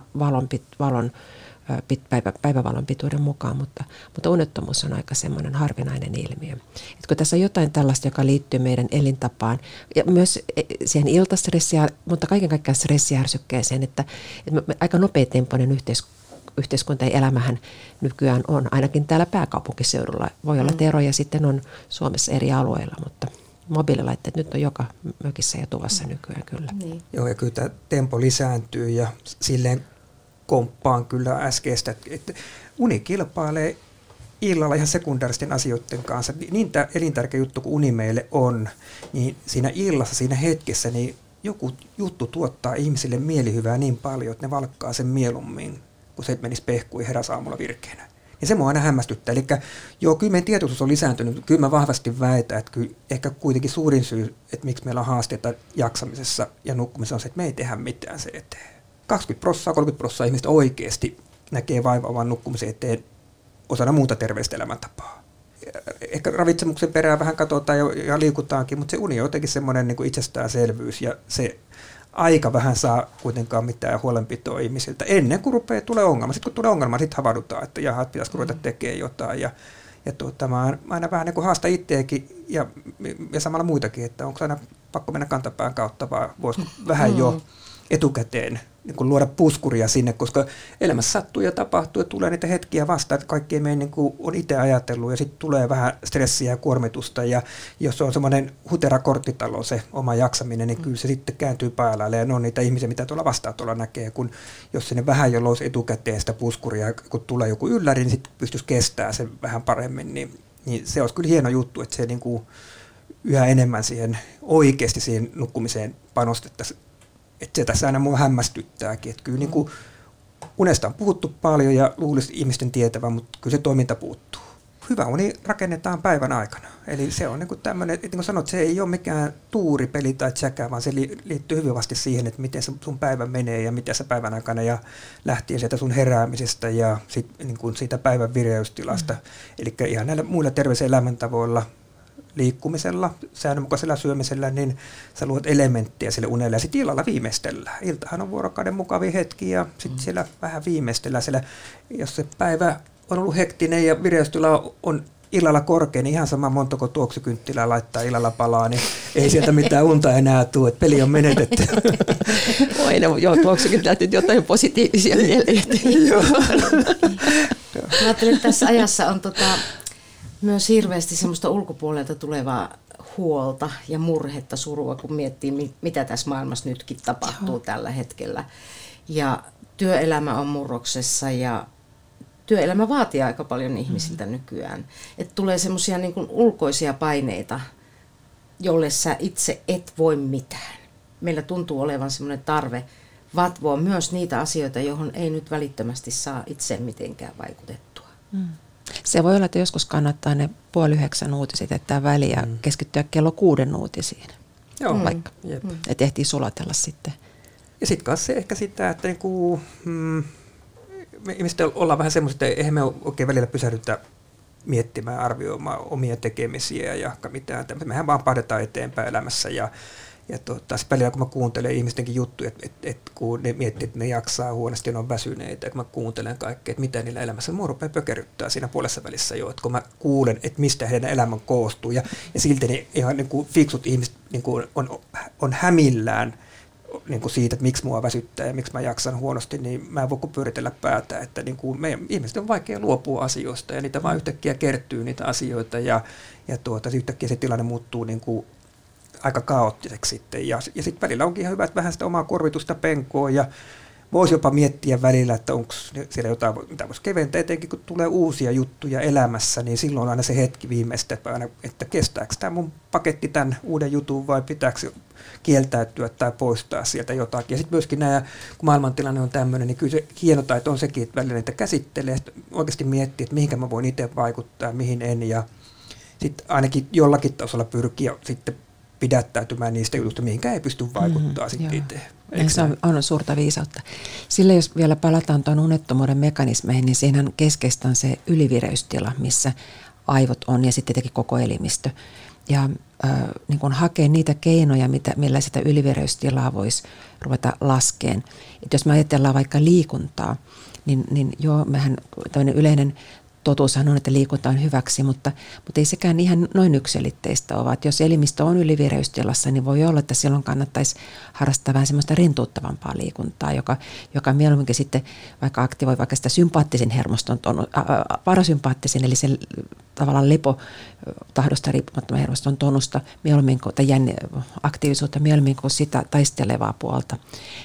päivävalon pituuden mukaan, mutta unettomuus on aika semmoinen harvinainen ilmiö. Et kun tässä on jotain tällaista, joka liittyy meidän elintapaan ja myös siihen iltastressiä, mutta kaiken kaikkiaan stressiärsykkeeseen, että aika nopeatempoinen yhteiskunta ja elämähän nykyään on, ainakin täällä pääkaupunkiseudulla. Voi olla, että eroja sitten on Suomessa eri alueilla, mutta mobiililaitteet nyt on joka mökissä ja tuvassa nykyään kyllä. Niin. Joo, ja kyllä tämä tempo lisääntyy ja silleen komppaan kyllä äskeistä, että uni kilpailee illalla ihan sekundaaristen asioiden kanssa. Niin elintärkeä juttu kuin uni meille on, niin siinä illassa, siinä hetkessä, niin joku juttu tuottaa ihmisille mielihyvää niin paljon, että ne valkkaa sen mieluummin, kun se menisi pehkuun ja heräsi aamulla virkeänä. Ja se mua aina hämmästyttää. Eli joo, kyllä meidän tietoisuus on lisääntynyt. Kyllä mä vahvasti väitän, että kyllä ehkä kuitenkin suurin syy, että miksi meillä on haasteita jaksamisessa ja nukkumisessa on se, että me ei tehdä mitään se eteen. 20%, 30% ihmistä oikeasti näkee vaivaavan nukkumisen eteen osana muuta terveellistä elämäntapaa. Ehkä ravitsemuksen perään vähän katsotaan ja liikutaankin, mutta se uni on jotenkin semmoinen niin kuin itsestäänselvyys ja se aika vähän saa kuitenkaan mitään huolenpitoa ihmisiltä ennen kuin tulee ongelma. Sitten kun tulee ongelma, sitten havahdutaan, että jaha, pitäisikö ruveta tekemään jotain. Ja mä aina vähän niin kuin haastan itseäkin ja samalla muitakin, että onko aina pakko mennä kantapään kautta, vai voisiko vähän jo etukäteen niin kuin luoda puskuria sinne, koska elämässä sattuu ja tapahtuu ja tulee niitä hetkiä vastaan, että kaikki ei mene niin kuin on itse ajatellut ja sitten tulee vähän stressiä ja kuormitusta ja jos on semmoinen hutera korttitalo se oma jaksaminen, niin kyllä se sitten kääntyy päällä ja ne on niitä ihmisiä, mitä tuolla vastaanotolla näkee, kun jos sinne vähän jo loisi etukäteen sitä puskuria, kun tulee joku ylläri, niin sitten pystyisi kestämään sen vähän paremmin, niin se olisi kyllä hieno juttu, että se niin kuin yhä enemmän siihen oikeasti siihen nukkumiseen panostettaisiin. Että se tässä aina mua hämmästyttääkin, että kyllä niin kuin unesta on puhuttu paljon ja luulisi ihmisten tietävän, mutta kyllä se toiminta puuttuu. Hyvä uni rakennetaan päivän aikana. Eli se on niin kuin tämmöinen, että niin kuin sanot, se ei ole mikään tuuripeli tai tsäkä, vaan se liittyy hyvin vasti siihen, että miten sun päivä menee ja miten sä päivän aikana ja lähtien sieltä sun heräämisestä ja niin kuin siitä päivän vireystilasta. Eli ihan näillä muilla terveisillä elämäntavoilla, liikkumisella, säännönmukaisella syömisellä, niin sä luot elementtejä sille unelle ja sitten illalla viimeistellään. Iltahan on vuorokauden mukavia hetki ja sitten siellä vähän viimeistellään. Siellä, jos se päivä on ollut hektinen ja vireystila on illalla korkea, niin ihan sama montako tuoksukynttilää laittaa illalla palaa, niin ei sieltä mitään unta enää tule, että peli on menetetty. Joo, tuoksukynttilät nyt jotain positiivisia mieleen. Mä ajattelen, että tässä ajassa on myös hirveästi semmoista ulkopuolelta tulevaa huolta ja murhetta, surua, kun miettii, mitä tässä maailmassa nytkin tapahtuu tällä hetkellä. Ja työelämä on murroksessa ja työelämä vaatii aika paljon ihmisiltä nykyään. Että tulee semmoisia niin kuin ulkoisia paineita, jolle sä itse et voi mitään. Meillä tuntuu olevan semmoinen tarve vatvoa myös niitä asioita, johon ei nyt välittömästi saa itse mitenkään vaikutettua. Se voi olla, että joskus kannattaa ne 8:30 uutiset jättää väliin ja keskittyä kello 6 uutisiin. Joo, vaikka. Että ehtii sulatella sitten. Ja sitten kanssa se ehkä sitä, että niinku, me ihmiset ollaan vähän semmoista, että eihän me oikein välillä pysähdytä miettimään, arvioimaan omia tekemisiä ja mitään. Mehän vaan pahdetaan eteenpäin elämässä ja välillä kun mä kuuntelen ihmistenkin juttuja, että kun ne miettii, että ne jaksaa huonosti ja ne on väsyneitä, ja kun mä kuuntelen kaikkea, että mitä niillä elämässä, mua rupeaa pökerryttää siinä puolessa välissä jo, että kun mä kuulen, että mistä heidän elämän koostuu, ja silti ne ihan niin kuin fiksut ihmiset niin kuin on hämillään niin kuin siitä, että miksi mua väsyttää ja miksi mä jaksan huonosti, niin mä en voi pyöritellä päätä, että niin kuin meidän ihmiset on vaikea luopua asioista, ja niitä vaan yhtäkkiä kertyy niitä asioita, ja yhtäkkiä se tilanne muuttuu niin kuin aika kaoottiseksi sitten. Ja sitten välillä onkin ihan hyvä, että vähän sitä omaa korvitusta penkoon ja voisi jopa miettiä välillä, että onko siellä jotain, mitä voisi keventää, etenkin kun tulee uusia juttuja elämässä, niin silloin on aina se hetki viimeistään, että kestääkö tämä mun paketti tämän uuden jutun vai pitääkö kieltäytyä tai poistaa sieltä jotakin. Ja sitten myöskin nämä, kun maailmantilanne on tämmöinen, niin kyllä se hieno taito on sekin, että välillä niitä käsittelee, oikeasti miettii, että mihinkä mä voin itse vaikuttaa, mihin en, ja sitten ainakin jollakin tasolla pyrkiä sitten pidättäytymään niistä jutuista, mihinkä ei pysty vaikuttaa sitten itse. Se on suurta viisautta. Sillä jos vielä palataan tuon unettomuuden mekanismeihin, niin siinähän keskeistä on se ylivireystila, missä aivot on ja sitten tietenkin koko elimistö. Ja niin kun hakee niitä keinoja, millä sitä ylivireystilaa voisi ruveta laskeen. Et jos me ajatellaan vaikka liikuntaa, niin joo, mehän tämmöinen yleinen totuushan on, että liikunta on hyväksi, mutta ei sekään ihan noin yksiselitteistä ole. Että jos elimistö on ylivireystilassa, niin voi olla, että silloin kannattaisi harrastaa vähän semmoista rentouttavampaa liikuntaa, joka mieluumminkin sitten vaikka aktivoi vaikka sitä sympaattisen hermoston, parasympaattisen, eli sen tavallaan tahdosta riippumattoman hermoston tonusta, tai aktiivisuutta mieluummin kuin sitä taistelevaa puolta.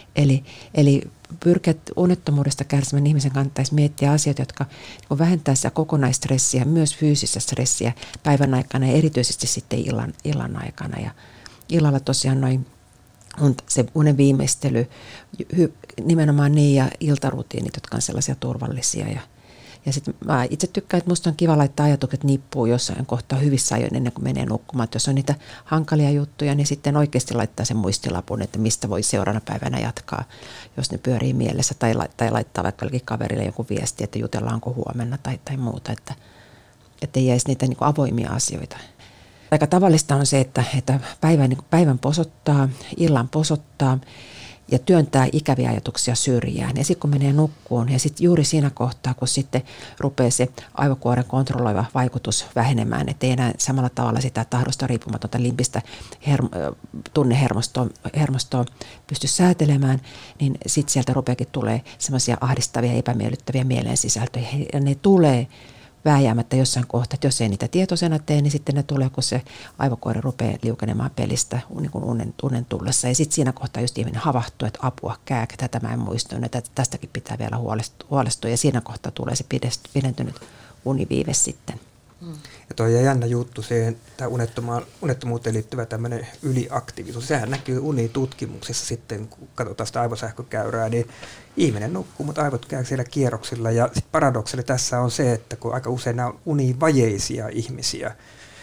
Eli pyrkiä unettomuudesta kärsimään ihmisen kannattaisi miettiä asioita, jotka vähentää sitä kokonaistressiä, myös fyysistä stressiä päivän aikana ja erityisesti sitten illan aikana. Ja illalla tosiaan on se unen viimeistely, nimenomaan niin ja iltarutiinit, jotka on sellaisia turvallisia. Ja sitten mä itse tykkään, että musta on kiva laittaa ajatukset nippuun jossain kohtaa hyvissä ajoin ennen kuin menee nukkumaan. Että jos on niitä hankalia juttuja, niin sitten oikeasti laittaa sen muistilapun, että mistä voi seuraavana päivänä jatkaa, jos ne pyörii mielessä. Tai laittaa vaikka jollekin kaverille joku viesti, että jutellaanko huomenna tai muuta, että ei jäisi niitä niin kuin avoimia asioita. Aika tavallista on se, että päivän posottaa, illan posottaa ja työntää ikäviä ajatuksia syrjään. Ja sitten kun menee nukkuun ja sitten juuri siinä kohtaa, kun sitten rupeaa se aivokuoren kontrolloiva vaikutus vähenemään, ettei enää samalla tavalla sitä tahdosta riippumatonta limpistä tunnehermostoa pysty säätelemään, niin sitten sieltä rupeakin tulee semmoisia ahdistavia, epämiellyttäviä mielensisältöjä. Ja ne tulee vääjäämättä jossain kohtaa, että jos ei niitä tietoisena tee, niin sitten ne tulee, kun se aivokuori rupeaa liukenemaan pelistä niin kuin unen tullessa. Ja sitten siinä kohtaa just ihminen havahtuu, että apua, tätä mä en muistanut, että tästäkin pitää vielä huolestua. Ja siinä kohtaa tulee se pidentynyt univiive sitten. Ja toi on jännä juttu, tämä unettomuuteen liittyvä tämmöinen yliaktiivisuus. Sehän näkyy unitutkimuksissa sitten, kun katsotaan sitä aivosähkökäyrää, niin ihminen nukkuu, mutta aivot käy siellä kierroksilla. Ja sitten paradokseli tässä on se, että kun aika usein nämä on univajeisia ihmisiä,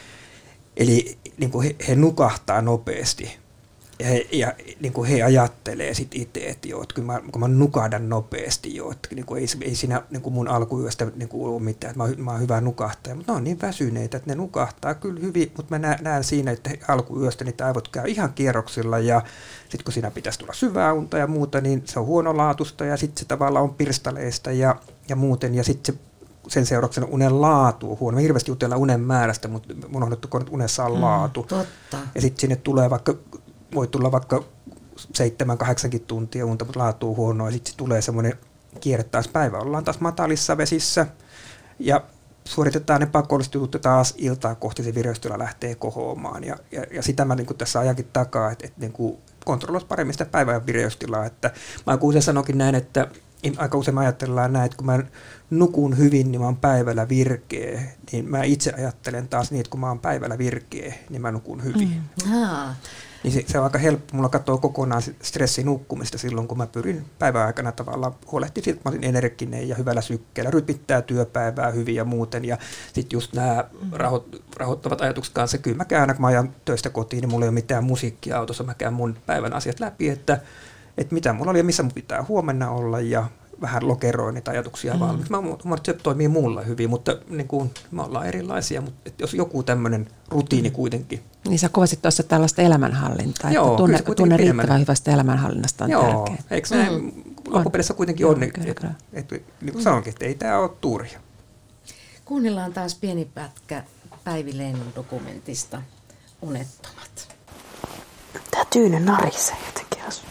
eli niin kuin he nukahtaa nopeasti. Ja niin kuin he ajattelee sitten itse, että joo, että kun mä nukahdan nopeasti jo, että niin kuin ei siinä niin kuin mun alkuyöstä niin kuin ole mitään, että mä oon hyvä nukahtaja, mutta ne on niin väsyneitä, että ne nukahtaa kyllä hyvin, mutta mä näen siinä, että alkuyöstä niitä aivot käy ihan kierroksilla ja sitten kun siinä pitäisi tulla syvää unta ja muuta, niin se on huonolaatusta ja sitten se tavallaan on pirstaleista ja muuten ja sitten sen seurauksena unen laatu on huono. Me hirveästi jutellaan unen määrästä, mutta unohdettu, että unessa on laatu. Totta. Ja sitten sinne tulee voi tulla vaikka 7-8 tuntia unta, mutta laatu on huonoa. Sitten tulee semmoinen kierre taas päivä. Ollaan taas matalissa vesissä ja suoritetaan ne pakolliset jutut taas iltaa kohti se vireystila lähtee kohoamaan. Ja sitä mä niin tässä ajankin takaa, että niin kontrolloisi paremmin sitä päivän vireystilaa. Että mä usein sanokin näin, että aika usein ajatellaan näin, että kun mä nukun hyvin, niin mä oon päivällä virkeä. Niin mä itse ajattelen taas niin, että kun mä oon päivällä virkeä, niin mä nukun hyvin. Niin se on aika helppo. Mulla katsoo kokonaan stressin nukkumista silloin, kun mä pyrin päivän aikana tavallaan huolehtimaan siitä, että mä olin energinen ja hyvällä sykkeellä, rytmittää työpäivää hyvin ja muuten. Ja sitten just nämä rahoittavat ajatukset kanssa. Kyllä mä käyn, kun mä ajan töistä kotiin, niin mulla ei ole mitään musiikkia autossa. Mä käyn mun päivän asiat läpi, että mitä mulla oli ja missä mun pitää huomenna olla ja vähän lokeroin niitä ajatuksia valmiiksi. Mä uskon, että se toimii mulla hyvin, mutta niin kuin, me ollaan erilaisia, mutta jos joku tämmöinen rutiini kuitenkin. Niin sä kuvasit tuossa tällaista elämänhallintaa, joo, että tunne riittävän hyvästä elämänhallinnasta on tärkeää. Joo, eikö se loppupeleissä kuitenkin on, että niin kuin sanoinkin, että ei tämä ole turhia. Kuunnellaan taas pieni pätkä Päivi Leinon dokumentista Unettomat. Tää tyyny narisee jotenkin.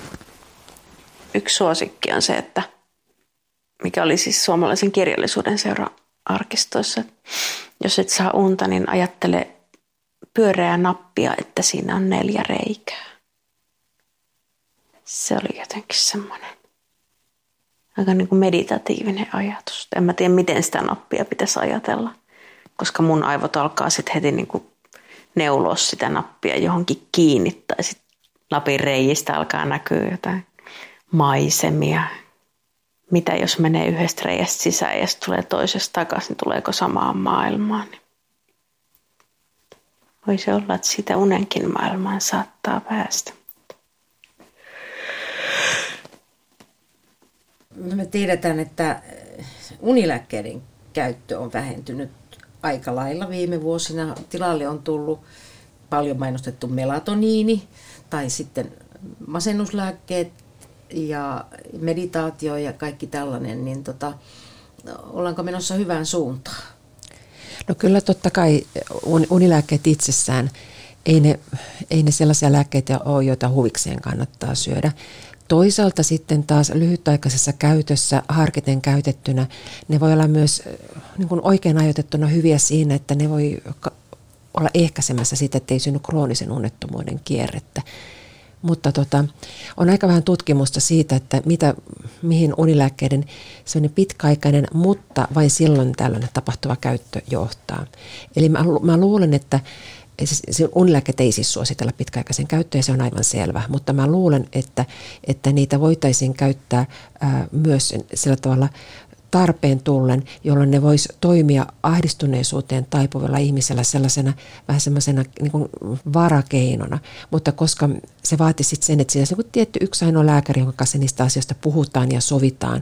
Yksi suosikki on se, että mikä oli siis suomalaisen kirjallisuuden seura-arkistoissa. Jos et saa unta, niin ajattele pyöreää nappia, että siinä on 4 reikää. Se oli jotenkin semmoinen aika niin kuin meditatiivinen ajatus. En mä tiedä, miten sitä nappia pitäisi ajatella, koska mun aivot alkaa sitten heti niin kuin neuloa sitä nappia johonkin kiinni. Tai sitten napin reijistä alkaa näkyä jotain maisemia. Mitä jos menee yhdestä reijästä sisään ja sitten tulee toisesta takaisin, niin tuleeko samaan maailmaan? Voisi olla, että sitä unenkin maailmaan saattaa päästä. Me tiedetään, että unilääkkeiden käyttö on vähentynyt aika lailla viime vuosina. Tilalle on tullut paljon mainostettu melatoniini tai sitten masennuslääkkeet ja meditaatio ja kaikki tällainen. Niin ollaanko menossa hyvään suuntaan? No kyllä totta kai unilääkkeet itsessään, ei ne sellaisia lääkkeitä ole, joita huvikseen kannattaa syödä. Toisaalta sitten taas lyhytaikaisessa käytössä, harkiten käytettynä, ne voi olla myös niin kuin oikein ajoitettuna hyviä siinä, että ne voi olla ehkäisemässä sitä, ettei synny kroonisen unettomuuden kierrettä. Mutta on aika vähän tutkimusta siitä, että mihin unilääkkeiden sellainen pitkäaikainen, mutta vain silloin tällöin tapahtuva käyttö johtaa. Eli mä luulen, että unilääkkeet ei siis suositella pitkäaikaisen käyttöön, se on aivan selvä, mutta mä luulen, että niitä voitaisiin käyttää myös sillä tavalla tarpeen tullen, jolloin ne vois toimia ahdistuneisuuteen taipuvilla ihmisellä sellaisena vähän semmoisena niin kuin varakeinona, mutta koska se vaatisi sitten sen, että siinä on tietty yksi ainoa lääkäri, jonka kanssa niistä asioista puhutaan ja sovitaan,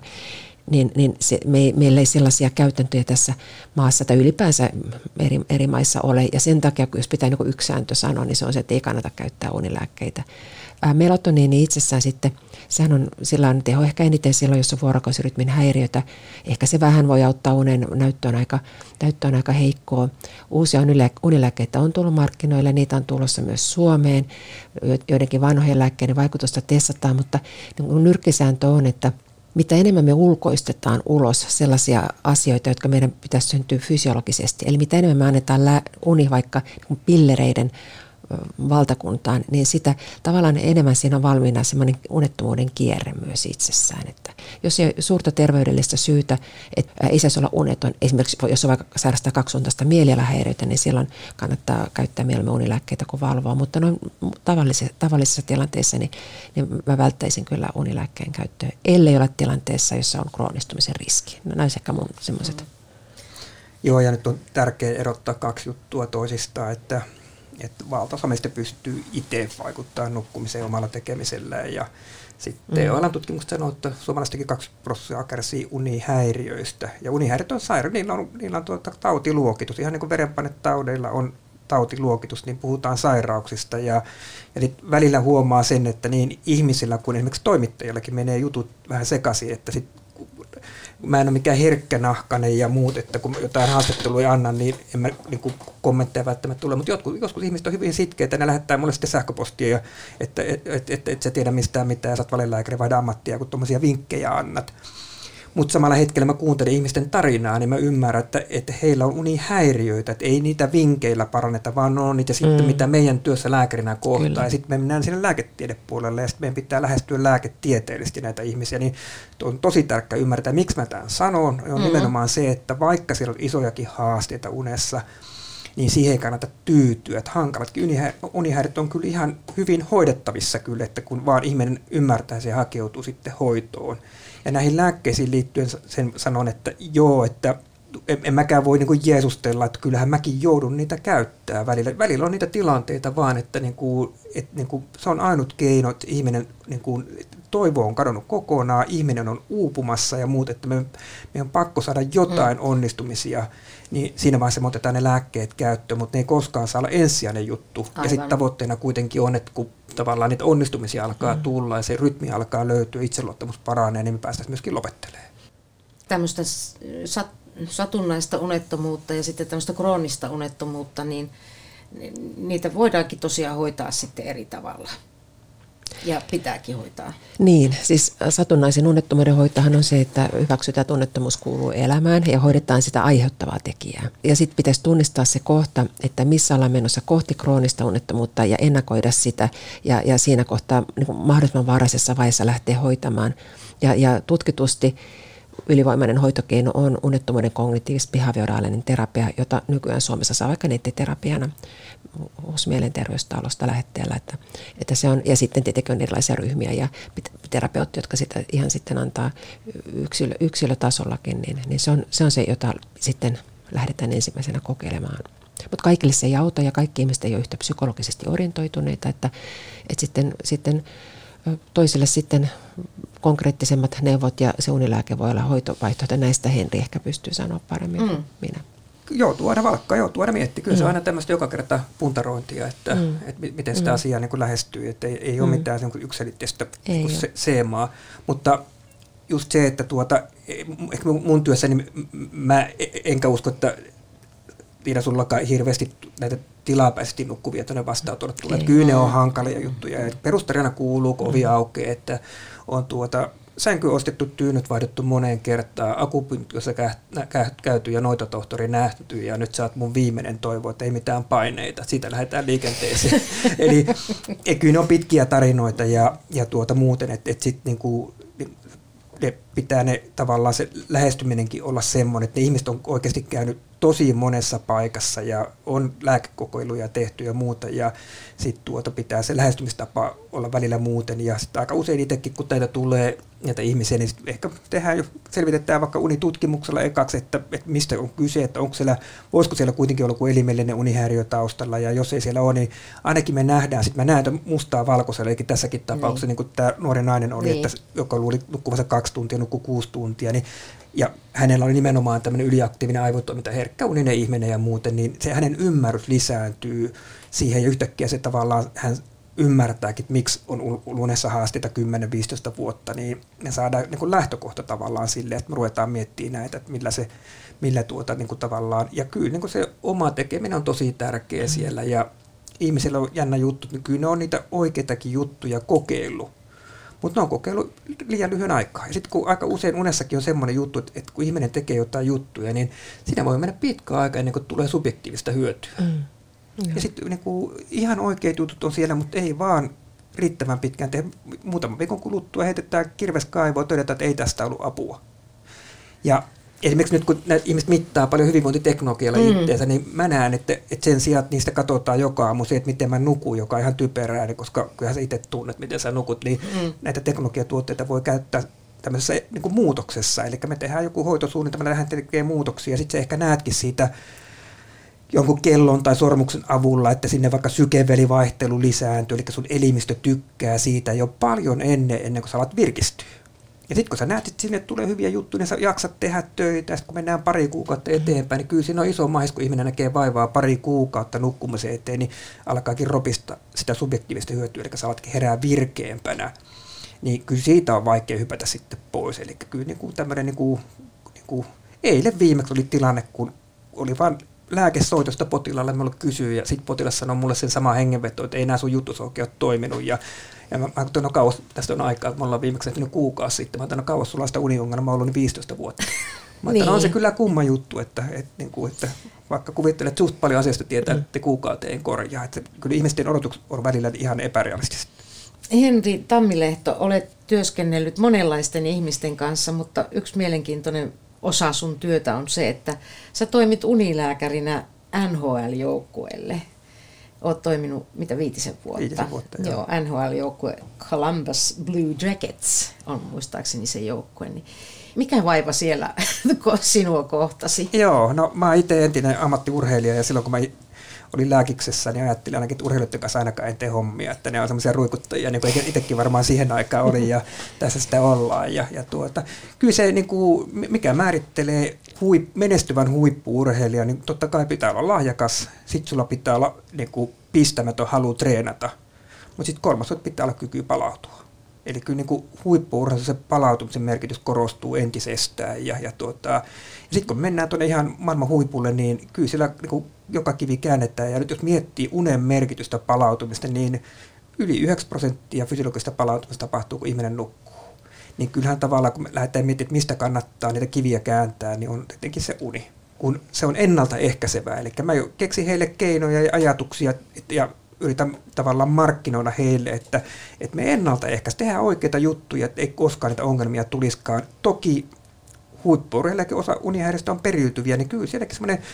niin meillä ei sellaisia käytäntöjä tässä maassa tai ylipäänsä eri maissa ole. Ja sen takia, jos pitää niin kuin yksi sääntö sanoa, niin se on se, että ei kannata käyttää unilääkkeitä. Melatoniini itsessään sitten, sillä on teho ehkä eniten silloin, jos on vuorokausirytmin häiriötä. Ehkä se vähän voi auttaa unen näyttö on aika heikkoa. Uusia unilääkkeitä on tullut markkinoille, niitä on tulossa myös Suomeen. Joidenkin vanhojen lääkkeiden vaikutusta testataan, mutta nyrkkisääntö on, että mitä enemmän me ulkoistetaan ulos sellaisia asioita, jotka meidän pitäisi syntyä fysiologisesti, eli mitä enemmän me annetaan uni vaikka pillereiden valtakuntaan, niin sitä tavallaan enemmän siinä on valmiina semmoinen unettomuuden kierre myös itsessään. Että jos ei suurta terveydellistä syytä, että ei saisi olla uneton, esimerkiksi jos on vaikka sairastaa kaksisuuntaista mielialahäiriötä, niin silloin kannattaa käyttää mieluummin unilääkkeitä kuin valvoa, mutta noin tavallisissa tilanteissa niin mä välttäisin kyllä unilääkkeen käyttöä, ellei ole tilanteessa, jossa on kroonistumisen riski. No näin ehkä mun semmoiset. Joo, ja nyt on tärkeää erottaa kaksi juttua toisistaan, että valtaosa meistä pystyy itse vaikuttamaan nukkumiseen omalla tekemisellään. Ja sitten THL:n tutkimusta sanoo, että suomalaistakin 2% kärsii unihäiriöistä. Ja unihäiriöt on sairaat, niillä on tautiluokitus. Ihan niin kuin verenpainetaudeilla on tautiluokitus, niin puhutaan sairauksista. Ja välillä huomaa sen, että niin ihmisillä kuin esimerkiksi toimittajillakin menee jutut vähän sekaisin, että mä en ole mikään herkkänahkainen ja muut, että kun jotain haastatteluja annan, niin en mä niin kommentteja välttämättä tule, mutta joskus ihmiset on hyvin sitkeitä, ne lähettää mulle sitten sähköpostia, että et sä tiedä mistään mitään, ja sä oot valelääkäri, vaihda ammattia, kun tuommoisia vinkkejä annat. Mutta samalla hetkellä mä kuuntelen ihmisten tarinaa, niin mä ymmärrän, että heillä on unihäiriöitä, että ei niitä vinkkeillä paranneta, vaan on niitä sitten, mitä meidän työssä lääkärinä kohtaa. Kyllä. Ja sitten me mennään sinne lääketiedepuolelle, ja sitten meidän pitää lähestyä lääketieteellisesti näitä ihmisiä. Niin on tosi tärkeää ymmärtää, miksi mä tämän sanon. On nimenomaan se, että vaikka siellä on isojakin haasteita unessa, niin siihen ei kannata tyytyä. Että hankalatkin unihäiriöt on kyllä ihan hyvin hoidettavissa kyllä, että kun vaan ihminen ymmärtää, se hakeutuu sitten hoitoon. Ja näihin lääkkeisiin liittyen sen sanon, että joo, että en mäkään voi niin kuin jeesustella, että kyllähän mäkin joudun niitä käyttää välillä. Välillä on niitä tilanteita vaan, että se on ainut keino, että ihminen toivo on kadonnut kokonaan, ihminen on uupumassa ja muut, että me on pakko saada jotain onnistumisia. Niin siinä vaiheessa me otetaan ne lääkkeet käyttöön, mutta ne ei koskaan saa olla ensisijainen juttu. Aivan. Ja sitten tavoitteena kuitenkin on, että kun tavallaan niitä onnistumisia alkaa tulla ja se rytmi alkaa löytyä, itseluottamus paranee, niin me päästäisiin myöskin lopettelemaan. Tämmöistä satunnaista unettomuutta ja sitten tämmöistä kroonista unettomuutta, niin niitä voidaankin tosiaan hoitaa sitten eri tavalla. Ja pitääkin hoitaa. Niin, siis satunnaisen unettomuuden hoitahan on se, että hyväksytään, että unettomuus kuuluu elämään ja hoidetaan sitä aiheuttavaa tekijää. Ja sitten pitäisi tunnistaa se kohta, että missä ollaan menossa kohti kroonista unettomuutta ja ennakoida sitä ja siinä kohtaa niin kuin mahdollisimman varhaisessa vaiheessa lähteä hoitamaan. Ja tutkitusti ylivoimainen hoitokeino on unettomuuden kognitiivis-behavioraalinen terapia, jota nykyään Suomessa saa vaikka nettiterapiana mielenterveystalosta lähetteellä. Että se on, ja sitten tietenkin on erilaisia ryhmiä ja terapeutti, jotka sitä ihan sitten antaa yksilötasollakin, niin se on se, jota sitten lähdetään ensimmäisenä kokeilemaan. Mutta kaikille se ei auta ja kaikki ihmiset ei ole yhtä psykologisesti orientoituneita, että sitten toisille sitten konkreettisemmat neuvot ja se unilääke voi olla hoitovaihtoehto. Näistä Henri ehkä pystyy sanoa paremmin kuin minä. Joutuu aina valkkaa, joutuu aina miettimään. Kyllä se on aina tämmöistä joka kerta puntarointia, että miten sitä asiaa niin kuin lähestyy. Että ei ole mitään yksiselitteistä seemaa. Mutta just se, että ehkä mun työssäni mä enkä usko, että Tiina sullakaan hirveästi näitä tilapäisesti nukkuvia tuonne vastaanotolle tulee. Kyllä ne on hankalia juttuja. Perustarjana kuuluu, kun ovi aukeaa, että on sänky ostettu, tyynyt vaihdettu moneen kertaan, akupynttössä käyty ja noitotohtori nähty ja nyt sä oot mun viimeinen toivo, että ei mitään paineita. Siitä lähdetään liikenteeseen. Eli kyllä ne on pitkiä tarinoita ja muuten, että sitten niinku pitää ne tavallaan se lähestyminenkin olla semmoinen, että ne ihmiset on oikeasti käynyt tosi monessa paikassa ja on lääkekokeiluja tehty ja muuta ja sitten pitää se lähestymistapa olla välillä muuten ja sitten aika usein itsekin kun teitä tulee näitä ihmisiä, niin ehkä selvitetään vaikka unitutkimuksella ekaksi, että mistä on kyse, että voisiko siellä kuitenkin olla joku elimellinen unihäiriö taustalla ja jos ei siellä ole, niin ainakin me nähdään, sitten mä näen mustaa valkoisella, eli tässäkin tapauksessa niin kuin tämä nuori nainen oli, että, joka luuli nukkuvansa 2 tuntia, nukkui 6 tuntia, niin ja hänellä oli nimenomaan tämmöinen yliaktiivinen aivotoiminta, herkkä uninen ihminen ja muuten, niin se hänen ymmärrys lisääntyy siihen ja yhtäkkiä se tavallaan hän ymmärtääkin, että miksi on unessa haasteita 10-15 vuotta, niin me saadaan niin kuin lähtökohta tavallaan silleen, että me ruvetaan miettimään näitä, että millä niin kuin tavallaan, ja kyllä niin kuin se oma tekeminen on tosi tärkeä siellä, ja ihmisillä on jännä juttu, niin kyllä ne on niitä oikeitakin juttuja kokeillut, mutta ne on kokeillut liian lyhyen aikaa. Ja sitten kun aika usein unessakin on semmoinen juttu, että kun ihminen tekee jotain juttuja, niin siinä voi mennä pitkä aika ennen kuin tulee subjektiivista hyötyä. Ja sitten niin ihan oikeat jutut on siellä, mutta ei vaan riittävän pitkään tehdä. Muutaman viikon kuluttua heitetään kirveskaivoa ja todetaan, että ei tästä ollut apua. Ja esimerkiksi nyt kun ihmiset mittaa paljon hyvinvointiteknologialla itseensä, niin mä näen, että sen sijaan, että niistä katsotaan joka aamu se, että miten mä nukun, joka on ihan typerää, niin koska kyllähän sä itse tunnet, miten sä nukut, niin näitä teknologiatuotteita voi käyttää tämmöisessä niin kuin muutoksessa. Eli me tehdään joku hoitosuunnitelma, lähdetään tekemään muutoksia, ja sitten sä ehkä näetkin siitä jonkun kellon tai sormuksen avulla, että sinne vaikka sykevelivaihtelu lisääntyy, eli sun elimistö tykkää siitä jo paljon ennen kuin sä alat virkistyä. Ja sitten kun sä näet, että sinne tulee hyviä juttuja, niin sä jaksat tehdä töitä, ja sitten kun mennään pari kuukautta eteenpäin, niin kyllä siinä on iso mahis, kun ihminen näkee vaivaa pari kuukautta nukkumisen eteen, niin alkaakin ropista sitä subjektiivista hyötyä, eli sä alatkin herää virkeämpänä. Niin kyllä siitä on vaikea hypätä sitten pois. Eli kyllä niin kuin tämmöinen, niin kuin eilen viimeksi oli tilanne, kun oli vaan lääkesoitosta potilaalle, mä olin kysyä, ja sitten potilas sanoi mulle sen sama hengenveto, että ei nämä sun jutus oikein ole toiminut, ja mä ajattelin, kauas, tästä on aikaa, että me ollaan viimeksi tehnyt kuukausi sitten, mä ajattelin, kauas sulla on sitä uniongelmaa, mä oon ollut 15 vuotta. Mä ajattelin, on se kyllä kumma juttu, että vaikka kuvittelet, että suht paljon asiasta tietää, että kuukauteen korjaa, että kyllä ihmisten odotukset on välillä ihan epärealistisesti. Henri Tammilehto, olet työskennellyt monenlaisten ihmisten kanssa, mutta yksi mielenkiintoinen osa sun työtä on se, että sä toimit unilääkärinä NHL-joukkueelle. Oot toiminut 5 vuotta? 5 vuotta, joo. NHL-joukkue Columbus Blue Jackets on muistaakseni se joukkue. Niin mikä vaiva siellä sinua kohtasi? Joo, no mä oon itse entinen ammattiurheilija ja silloin kun mä olin lääkiksessä, niin ajattelin ainakin, että urheilijoiden kanssa ainakaan en tee hommia, että ne on semmoisia ruikuttajia, niin kuin itsekin varmaan siihen aikaan oli, ja tässä sitä ollaan. Kyllä se, niin kuin, mikä määrittelee menestyvän huippu-urheilijan, niin totta kai pitää olla lahjakas, sitten sulla pitää olla niin kuin pistämätön halu treenata, mutta sitten kolmas pitää olla kyky palautua. Eli kyllä niin huippu-urheilussa se palautumisen merkitys korostuu entisestään. Ja sitten kun mennään tuonne ihan maailman huipulle, niin kyllä siellä niin joka kivi käännetään. Ja nyt jos miettii unen merkitystä palautumista, niin yli 9% fysiologisesta palautumista tapahtuu, kun ihminen nukkuu. Niin kyllähän tavallaan, kun me lähdetään miettimään, että mistä kannattaa niitä kiviä kääntää, niin on tietenkin se uni. Kun se on ennaltaehkäisevää. Eli mä keksin heille keinoja ja ajatuksia ja yritän tavallaan markkinoida heille, että me ennaltaehkäistä, tehdään oikeita juttuja, että ei koskaan niitä ongelmia tulisikaan. Toki huippu-urheilijakin osa unihäiriöistä on periytyviä, niin kyllä sielläkin semmoinen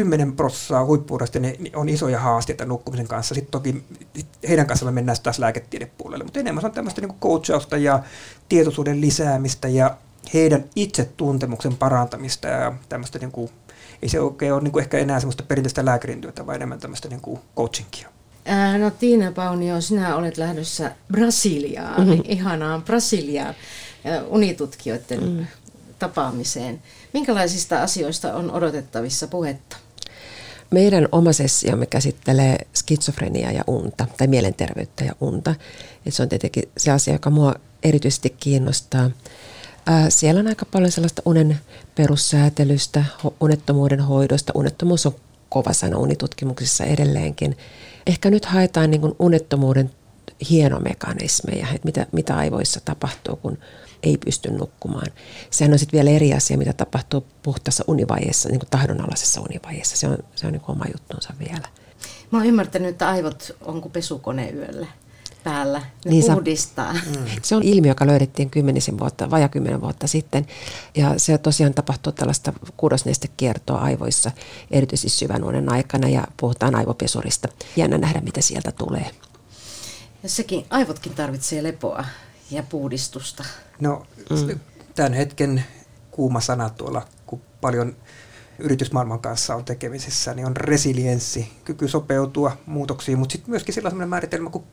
10% huippu-urheilijoista niin on isoja haasteita nukkumisen kanssa. Sitten toki heidän kanssaan mennään taas lääketiedepuolelle, mutta enemmän se on tämmöistä niin kuin coachausta ja tietoisuuden lisäämistä ja heidän itsetuntemuksen parantamista ja tämmöistä, niin kuin, ei se oikein ole niin kuin ehkä enää semmoista perinteistä lääkärin työtä, vaan enemmän tämmöistä niin kuin coachingia. No Tiina Paunio, sinä olet lähdössä Brasiliaan, ihanaan Brasiliaan unitutkijoiden tapaamiseen. Minkälaisista asioista on odotettavissa puhetta? Meidän oma sessiomme käsittelee skitsofreniaa ja unta, tai mielenterveyttä ja unta. Et se on tietenkin se asia, joka mua erityisesti kiinnostaa. Siellä on aika paljon sellaista unen perussäätelystä, unettomuuden hoidosta. Unettomuus on kova sana unitutkimuksissa edelleenkin. Ehkä nyt haetaan niin kuin unettomuuden hienomekanismeja, että mitä aivoissa tapahtuu, kun ei pysty nukkumaan. Sehän on sitten vielä eri asia, mitä tapahtuu puhtaassa univaiheessa, niin kuin tahdonalaisessa univaiheessa. Se on niin kuin oma juttunsa vielä. Mä oon ymmärtänyt, että aivot on kuin pesukone yöllä päällä. Ne niin puhdistaa. Se on ilmiö, joka löydettiin 10 vuotta sitten. Ja se tosiaan tapahtuu tällaista kudosnestekiertoa aivoissa, erityisesti syvän unen aikana, ja puhutaan aivopesurista. Jännä nähdä, mitä sieltä tulee. Ja aivotkin tarvitsee lepoa ja puhdistusta. No, tämän hetken kuuma sana tuolla, kun paljon yritysmaailman kanssa on tekemisissä, niin on resilienssi, kyky sopeutua muutoksiin, mutta sitten myöskin sellainen määritelmä kuin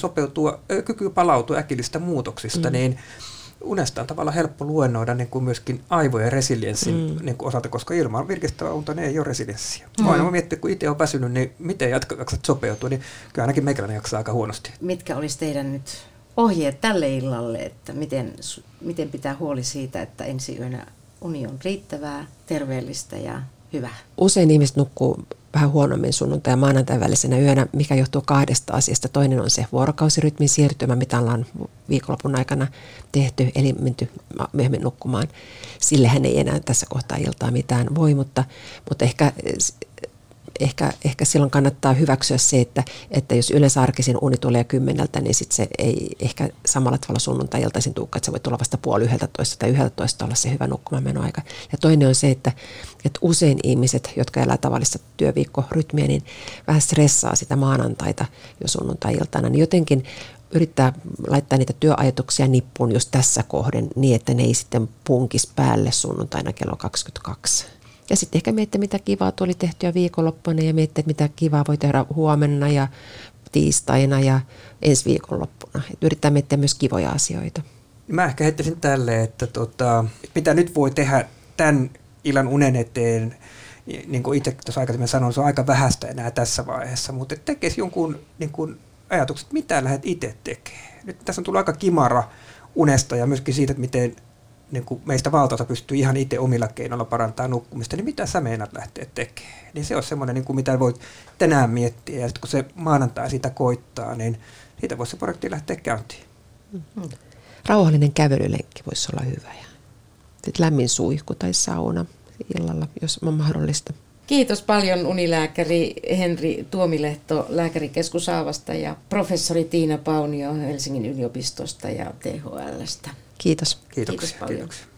kyky palautua äkillisistä muutoksista, niin unesta on tavallaan helppo luennoida niin kuin myöskin aivojen resilienssin niin kuin osalta, koska ilman virkistävää unta ne ei ole resilienssiä. Aina miettii, kun itse on väsynyt, niin miten jaksat sopeutua, niin kyllä ainakin meikäläinen jaksaa aika huonosti. Mitkä olisi teidän nyt ohjeet tälle illalle, että miten pitää huoli siitä, että ensi yönä uni on riittävää, terveellistä ja hyvää? Usein ihmiset nukkuu vähän huonommin sunnuntai- ja maanantai välisenä yönä, mikä johtuu kahdesta asiasta. Toinen on se vuorokausirytmin siirtymä, mitä ollaan viikonlopun aikana tehty, eli menty myöhemmin nukkumaan. Sillehän ei enää tässä kohtaa iltaa mitään voi, mutta ehkä silloin kannattaa hyväksyä se, että jos yleensä arkisin uni tulee 10, niin sitten se ei ehkä samalla tavalla sunnuntai-iltaisin tulekaan, että se voi tulla vasta 10:30 tai 11 olla se hyvä nukkumaanmenoaika. Ja toinen on se, että usein ihmiset, jotka elää tavallista työviikkorytmiä, niin vähän stressaa sitä maanantaita jo sunnuntai-iltana, niin jotenkin yrittää laittaa niitä työajatuksia nippuun just tässä kohden niin, että ne ei sitten punkisi päälle sunnuntaina kello 22. Ja sitten ehkä miettiä, mitä kivaa tuli tehtyä viikonloppuna ja miettiä, mitä kivaa voi tehdä huomenna ja tiistaina ja ensi viikonloppuna. Et yrittää miettiä myös kivoja asioita. Mä ehkä heittäisin tälle, että mitä nyt voi tehdä tämän illan unen eteen, niin kuin itse tuossa aikaisemmin sanoin, se on aika vähäistä enää tässä vaiheessa, mutta tekisi jonkun niin kuin ajatukset, mitä lähdet itse tekemään. Nyt tässä on tullut aika kimara unesta ja myöskin siitä, että miten niin kuin meistä valtaosa pystyy ihan itse omilla keinoilla parantamaan nukkumista, niin mitä sä meinaat lähteä tekemään? Niin se on semmoinen, niin kuin mitä voit tänään miettiä, ja sitten kun se maanantai sitä koittaa, niin siitä voisi se projekti lähteä käyntiin. Rauhallinen kävelylenkki voisi olla hyvä. Ja sitten lämmin suihku tai sauna illalla, jos on mahdollista. Kiitos paljon unilääkäri Henri Tuomilehto Lääkärikeskus Aavasta ja professori Tiina Paunio Helsingin yliopistosta ja THL:stä. Kiitos. Kiitoksia. Kiitos paljon. Kiitoksia.